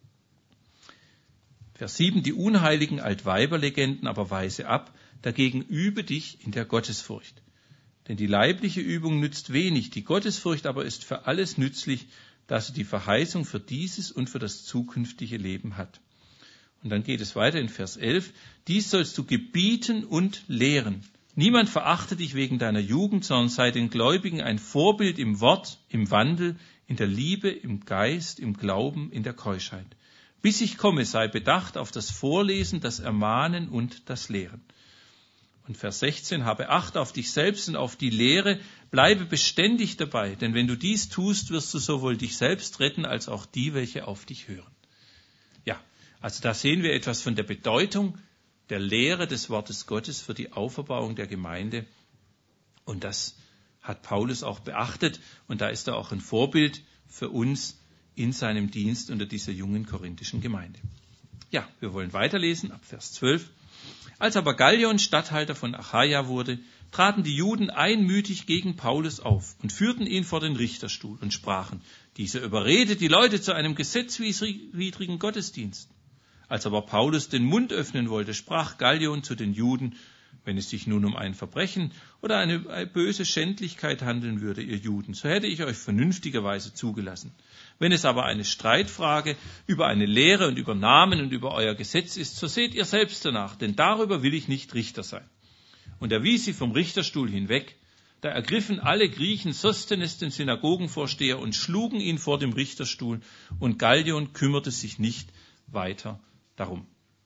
Vers sieben, die unheiligen Altweiberlegenden aber weise ab, dagegen übe dich in der Gottesfurcht. Denn die leibliche Übung nützt wenig, die Gottesfurcht aber ist für alles nützlich, da sie die Verheißung für dieses und für das zukünftige Leben hat. Und dann geht es weiter in Vers elf, dies sollst du gebieten und lehren. Niemand verachte dich wegen deiner Jugend, sondern sei den Gläubigen ein Vorbild im Wort, im Wandel, in der Liebe, im Geist, im Glauben, in der Keuschheit. Bis ich komme, sei bedacht auf das Vorlesen, das Ermahnen und das Lehren. Und Vers sechzehn, habe Acht auf dich selbst und auf die Lehre, bleibe beständig dabei, denn wenn du dies tust, wirst du sowohl dich selbst retten, als auch die, welche auf dich hören. Ja, also da sehen wir etwas von der Bedeutung der Lehre des Wortes Gottes für die Auferbauung der Gemeinde. Und das hat Paulus auch beachtet. Und da ist er auch ein Vorbild für uns in seinem Dienst unter dieser jungen korinthischen Gemeinde. Ja, wir wollen weiterlesen ab Vers zwölf. Als aber Gallion Statthalter von Achaia wurde, traten die Juden einmütig gegen Paulus auf und führten ihn vor den Richterstuhl und sprachen, dieser überredet die Leute zu einem gesetzwidrigen Gottesdienst. Als aber Paulus den Mund öffnen wollte, sprach Gallion zu den Juden, wenn es sich nun um ein Verbrechen oder eine böse Schändlichkeit handeln würde, ihr Juden, so hätte ich euch vernünftigerweise zugelassen. Wenn es aber eine Streitfrage über eine Lehre und über Namen und über euer Gesetz ist, so seht ihr selbst danach, denn darüber will ich nicht Richter sein. Und er wies sie vom Richterstuhl hinweg. Da ergriffen alle Griechen Sosthenes, den Synagogenvorsteher, und schlugen ihn vor dem Richterstuhl, und Gallion kümmerte sich nicht weiter darum.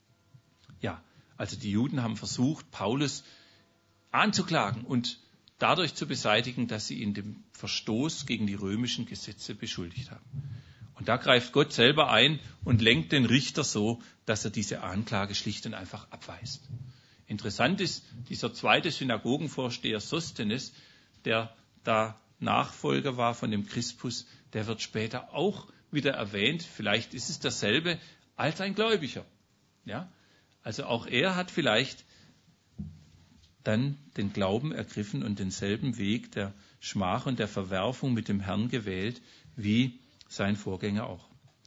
Ja, also die Juden haben versucht, Paulus anzuklagen und dadurch zu beseitigen, dass sie ihn dem Verstoß gegen die römischen Gesetze beschuldigt haben. Und da greift Gott selber ein und lenkt den Richter so, dass er diese Anklage schlicht und einfach abweist. Interessant ist, dieser zweite Synagogenvorsteher Sosthenes, der da Nachfolger war von dem Crispus, der wird später auch wieder erwähnt, vielleicht ist es dasselbe, als ein Gläubiger. Ja? Also auch er hat vielleicht dann den Glauben ergriffen und denselben Weg der Schmach und der Verwerfung mit dem Herrn gewählt, wie sein Vorgänger auch.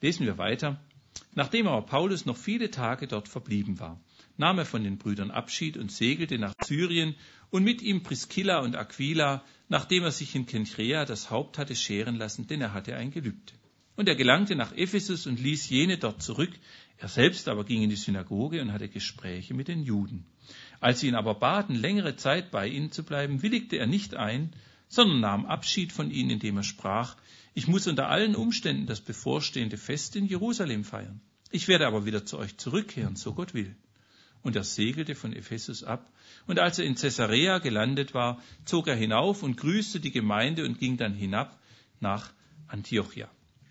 Lesen wir weiter. Nachdem aber Paulus noch viele Tage dort verblieben war, nahm er von den Brüdern Abschied und segelte nach Syrien und mit ihm Priskilla und Aquila, nachdem er sich in Kenchrea das Haupt hatte scheren lassen, denn er hatte ein Gelübde. Und er gelangte nach Ephesus und ließ jene dort zurück. Er selbst aber ging in die Synagoge und hatte Gespräche mit den Juden. Als sie ihn aber baten, längere Zeit bei ihnen zu bleiben, willigte er nicht ein, sondern nahm Abschied von ihnen, indem er sprach: Ich muss unter allen Umständen das bevorstehende Fest in Jerusalem feiern. Ich werde aber wieder zu euch zurückkehren, so Gott will. Und er segelte von Ephesus ab. Und als er in Caesarea gelandet war, zog er hinauf und grüßte die Gemeinde und ging dann hinab nach Antiochia.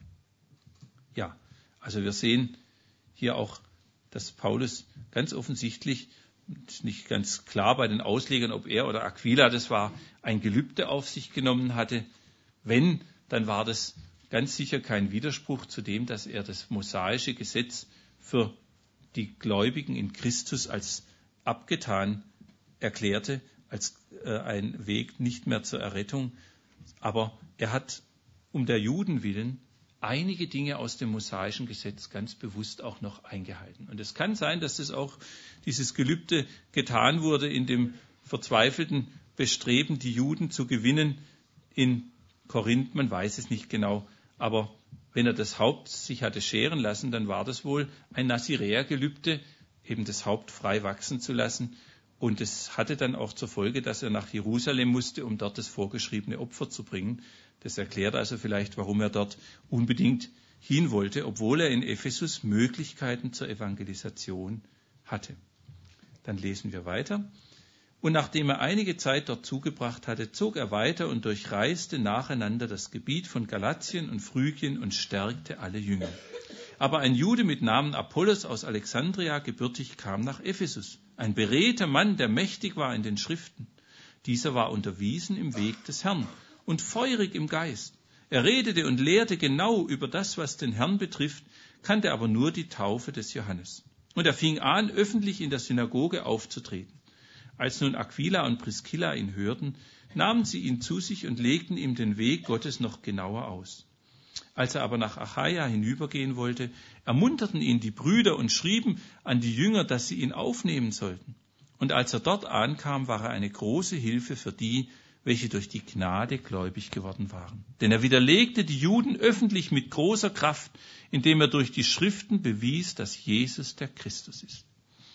Ja, also wir sehen hier auch, dass Paulus ganz offensichtlich, nicht ganz klar bei den Auslegern, ob er oder Aquila das war, ein Gelübde auf sich genommen hatte. Wenn, dann war das ganz sicher kein Widerspruch zu dem, dass er das mosaische Gesetz für die Gläubigen in Christus als abgetan erklärte, als äh, ein Weg nicht mehr zur Errettung. Aber er hat um der Juden willen einige Dinge aus dem mosaischen Gesetz ganz bewusst auch noch eingehalten. Und es kann sein, dass das auch dieses Gelübde getan wurde in dem verzweifelten Bestreben, die Juden zu gewinnen in Korinth. Man weiß es nicht genau, aber wenn er das Haupt sich hatte scheren lassen, dann war das wohl ein Naziräergelübde, eben das Haupt frei wachsen zu lassen. Und es hatte dann auch zur Folge, dass er nach Jerusalem musste, um dort das vorgeschriebene Opfer zu bringen. Das erklärt also vielleicht, warum er dort unbedingt hin wollte, obwohl er in Ephesus Möglichkeiten zur Evangelisation hatte. Dann lesen wir weiter. Und nachdem er einige Zeit dort zugebracht hatte, zog er weiter und durchreiste nacheinander das Gebiet von Galatien und Phrygien und stärkte alle Jünger. Aber ein Jude mit Namen Apollos aus Alexandria gebürtig kam nach Ephesus, ein beredter Mann, der mächtig war in den Schriften. Dieser war unterwiesen im Weg des Herrn und feurig im Geist. Er redete und lehrte genau über das, was den Herrn betrifft, kannte aber nur die Taufe des Johannes. Und er fing an, öffentlich in der Synagoge aufzutreten. Als nun Aquila und Priskilla ihn hörten, nahmen sie ihn zu sich und legten ihm den Weg Gottes noch genauer aus. Als er aber nach Achaia hinübergehen wollte, ermunterten ihn die Brüder und schrieben an die Jünger, dass sie ihn aufnehmen sollten. Und als er dort ankam, war er eine große Hilfe für die, welche durch die Gnade gläubig geworden waren. Denn er widerlegte die Juden öffentlich mit großer Kraft, indem er durch die Schriften bewies, dass Jesus der Christus ist.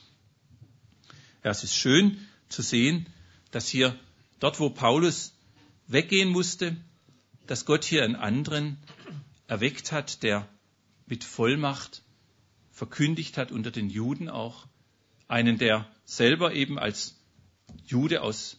Ja, es ist schön zu sehen, dass hier, dort wo Paulus weggehen musste, dass Gott hier einen anderen erweckt hat, der mit Vollmacht verkündigt hat unter den Juden auch, einen, der selber eben als Jude aus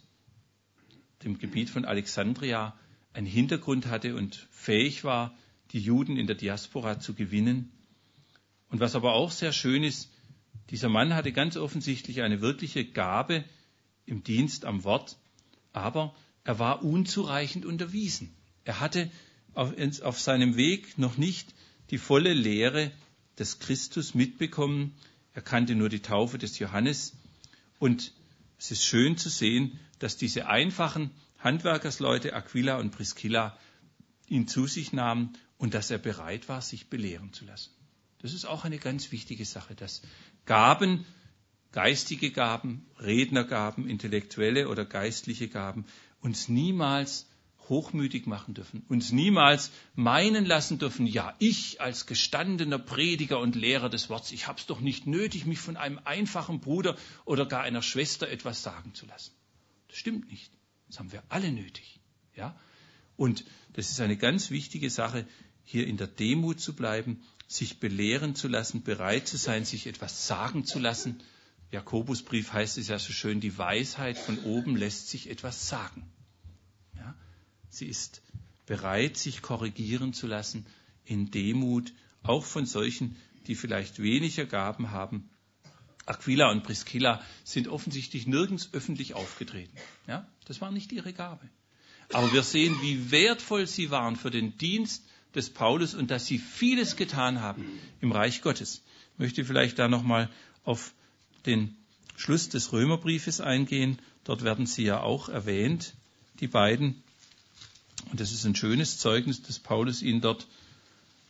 dem Gebiet von Alexandria einen Hintergrund hatte und fähig war, die Juden in der Diaspora zu gewinnen. Und was aber auch sehr schön ist, dieser Mann hatte ganz offensichtlich eine wirkliche Gabe im Dienst am Wort, aber er war unzureichend unterwiesen. Er hatte auf, auf seinem Weg noch nicht die volle Lehre des Christus mitbekommen. Er kannte nur die Taufe des Johannes. Und es ist schön zu sehen, dass diese einfachen Handwerkersleute Aquila und Priskilla ihn zu sich nahmen und dass er bereit war, sich belehren zu lassen. Das ist auch eine ganz wichtige Sache, dass Gaben, geistige Gaben, Rednergaben, intellektuelle oder geistliche Gaben uns niemals hochmütig machen dürfen, uns niemals meinen lassen dürfen, ja, ich als gestandener Prediger und Lehrer des Wortes, ich habe es doch nicht nötig, mich von einem einfachen Bruder oder gar einer Schwester etwas sagen zu lassen. Das stimmt nicht. Das haben wir alle nötig. Ja? Und das ist eine ganz wichtige Sache, hier in der Demut zu bleiben, sich belehren zu lassen, bereit zu sein, sich etwas sagen zu lassen. Jakobusbrief heißt es ja so schön, die Weisheit von oben lässt sich etwas sagen. Ja? Sie ist bereit, sich korrigieren zu lassen in Demut, auch von solchen, die vielleicht weniger Gaben haben. Aquila und Priskilla sind offensichtlich nirgends öffentlich aufgetreten. Ja? Das war nicht ihre Gabe. Aber wir sehen, wie wertvoll sie waren für den Dienst des Paulus und dass sie vieles getan haben im Reich Gottes. Ich möchte vielleicht da nochmal auf den Schluss des Römerbriefes eingehen. Dort werden sie ja auch erwähnt, die beiden. Und das ist ein schönes Zeugnis, das Paulus ihnen dort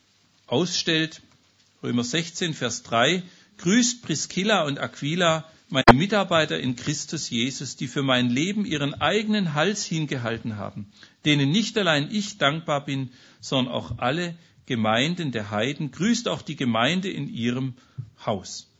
ausstellt. Römer sechzehn, Vers drei. Grüßt Priskilla und Aquila, meine Mitarbeiter in Christus Jesus, die für mein Leben ihren eigenen Hals hingehalten haben, denen nicht allein ich dankbar bin, sondern auch alle Gemeinden der Heiden. Grüßt auch die Gemeinde in ihrem Haus.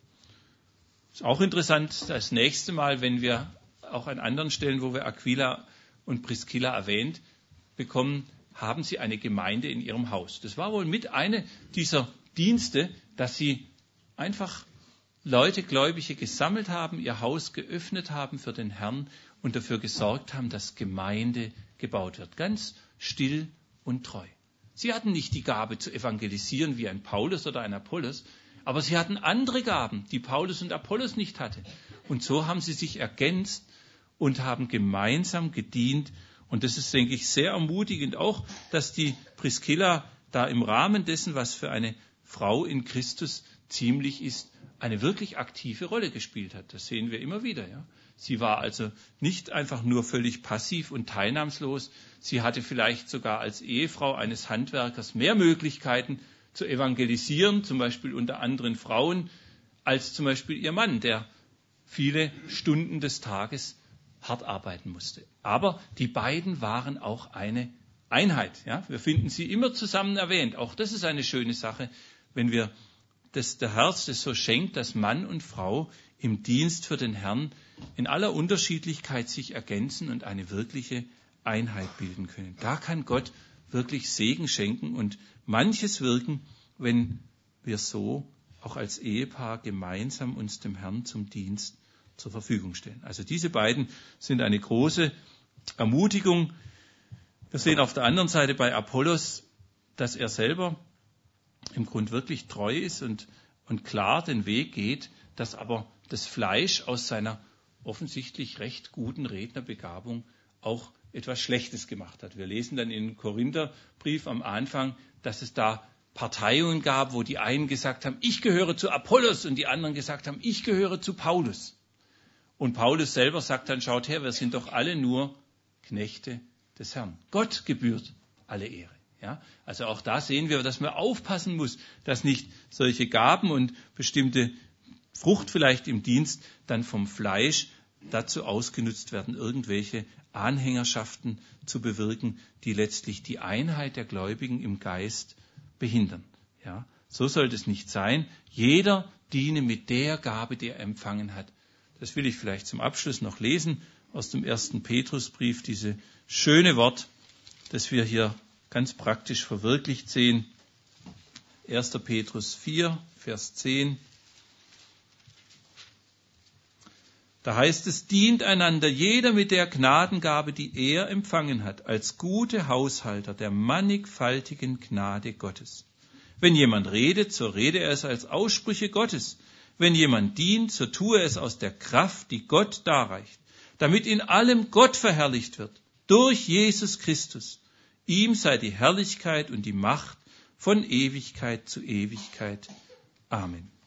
Ist auch interessant, das nächste Mal, wenn wir auch an anderen Stellen, wo wir Aquila und Priskilla erwähnt bekommen, haben sie eine Gemeinde in ihrem Haus. Das war wohl mit einer dieser Dienste, dass sie einfach Leute, Gläubige gesammelt haben, ihr Haus geöffnet haben für den Herrn und dafür gesorgt haben, dass Gemeinde gebaut wird. Ganz still und treu. Sie hatten nicht die Gabe zu evangelisieren wie ein Paulus oder ein Apollos, aber sie hatten andere Gaben, die Paulus und Apollos nicht hatten. Und so haben sie sich ergänzt und haben gemeinsam gedient. Und das ist, denke ich, sehr ermutigend auch, dass die Priskilla da im Rahmen dessen, was für eine Frau in Christus ziemlich ist, eine wirklich aktive Rolle gespielt hat. Das sehen wir immer wieder. Ja. Sie war also nicht einfach nur völlig passiv und teilnahmslos. Sie hatte vielleicht sogar als Ehefrau eines Handwerkers mehr Möglichkeiten zu evangelisieren, zum Beispiel unter anderen Frauen, als zum Beispiel ihr Mann, der viele Stunden des Tages hart arbeiten musste. Aber die beiden waren auch eine Einheit. Ja. Wir finden sie immer zusammen erwähnt. Auch das ist eine schöne Sache, wenn wir dass der Herr das so schenkt, dass Mann und Frau im Dienst für den Herrn in aller Unterschiedlichkeit sich ergänzen und eine wirkliche Einheit bilden können. Da kann Gott wirklich Segen schenken und manches wirken, wenn wir so auch als Ehepaar gemeinsam uns dem Herrn zum Dienst zur Verfügung stellen. Also diese beiden sind eine große Ermutigung. Wir sehen auf der anderen Seite bei Apollos, dass er selber im Grund wirklich treu ist und, und klar den Weg geht, dass aber das Fleisch aus seiner offensichtlich recht guten Rednerbegabung auch etwas Schlechtes gemacht hat. Wir lesen dann im Korintherbrief am Anfang, dass es da Parteiungen gab, wo die einen gesagt haben, ich gehöre zu Apollos und die anderen gesagt haben, ich gehöre zu Paulus. Und Paulus selber sagt dann, schaut her, wir sind doch alle nur Knechte des Herrn. Gott gebührt alle Ehre. Ja, also auch da sehen wir, dass man aufpassen muss, dass nicht solche Gaben und bestimmte Frucht vielleicht im Dienst dann vom Fleisch dazu ausgenutzt werden, irgendwelche Anhängerschaften zu bewirken, die letztlich die Einheit der Gläubigen im Geist behindern. Ja, so sollte es nicht sein. Jeder diene mit der Gabe, die er empfangen hat. Das will ich vielleicht zum Abschluss noch lesen aus dem ersten Petrusbrief, diese schöne Wort, das wir hier ganz praktisch verwirklicht sehen. erster Petrus vier, Vers zehn. Da heißt es, dient einander jeder mit der Gnadengabe, die er empfangen hat, als gute Haushalter der mannigfaltigen Gnade Gottes. Wenn jemand redet, so rede er es als Aussprüche Gottes. Wenn jemand dient, so tue es aus der Kraft, die Gott darreicht, damit in allem Gott verherrlicht wird, durch Jesus Christus. Ihm sei die Herrlichkeit und die Macht von Ewigkeit zu Ewigkeit. Amen.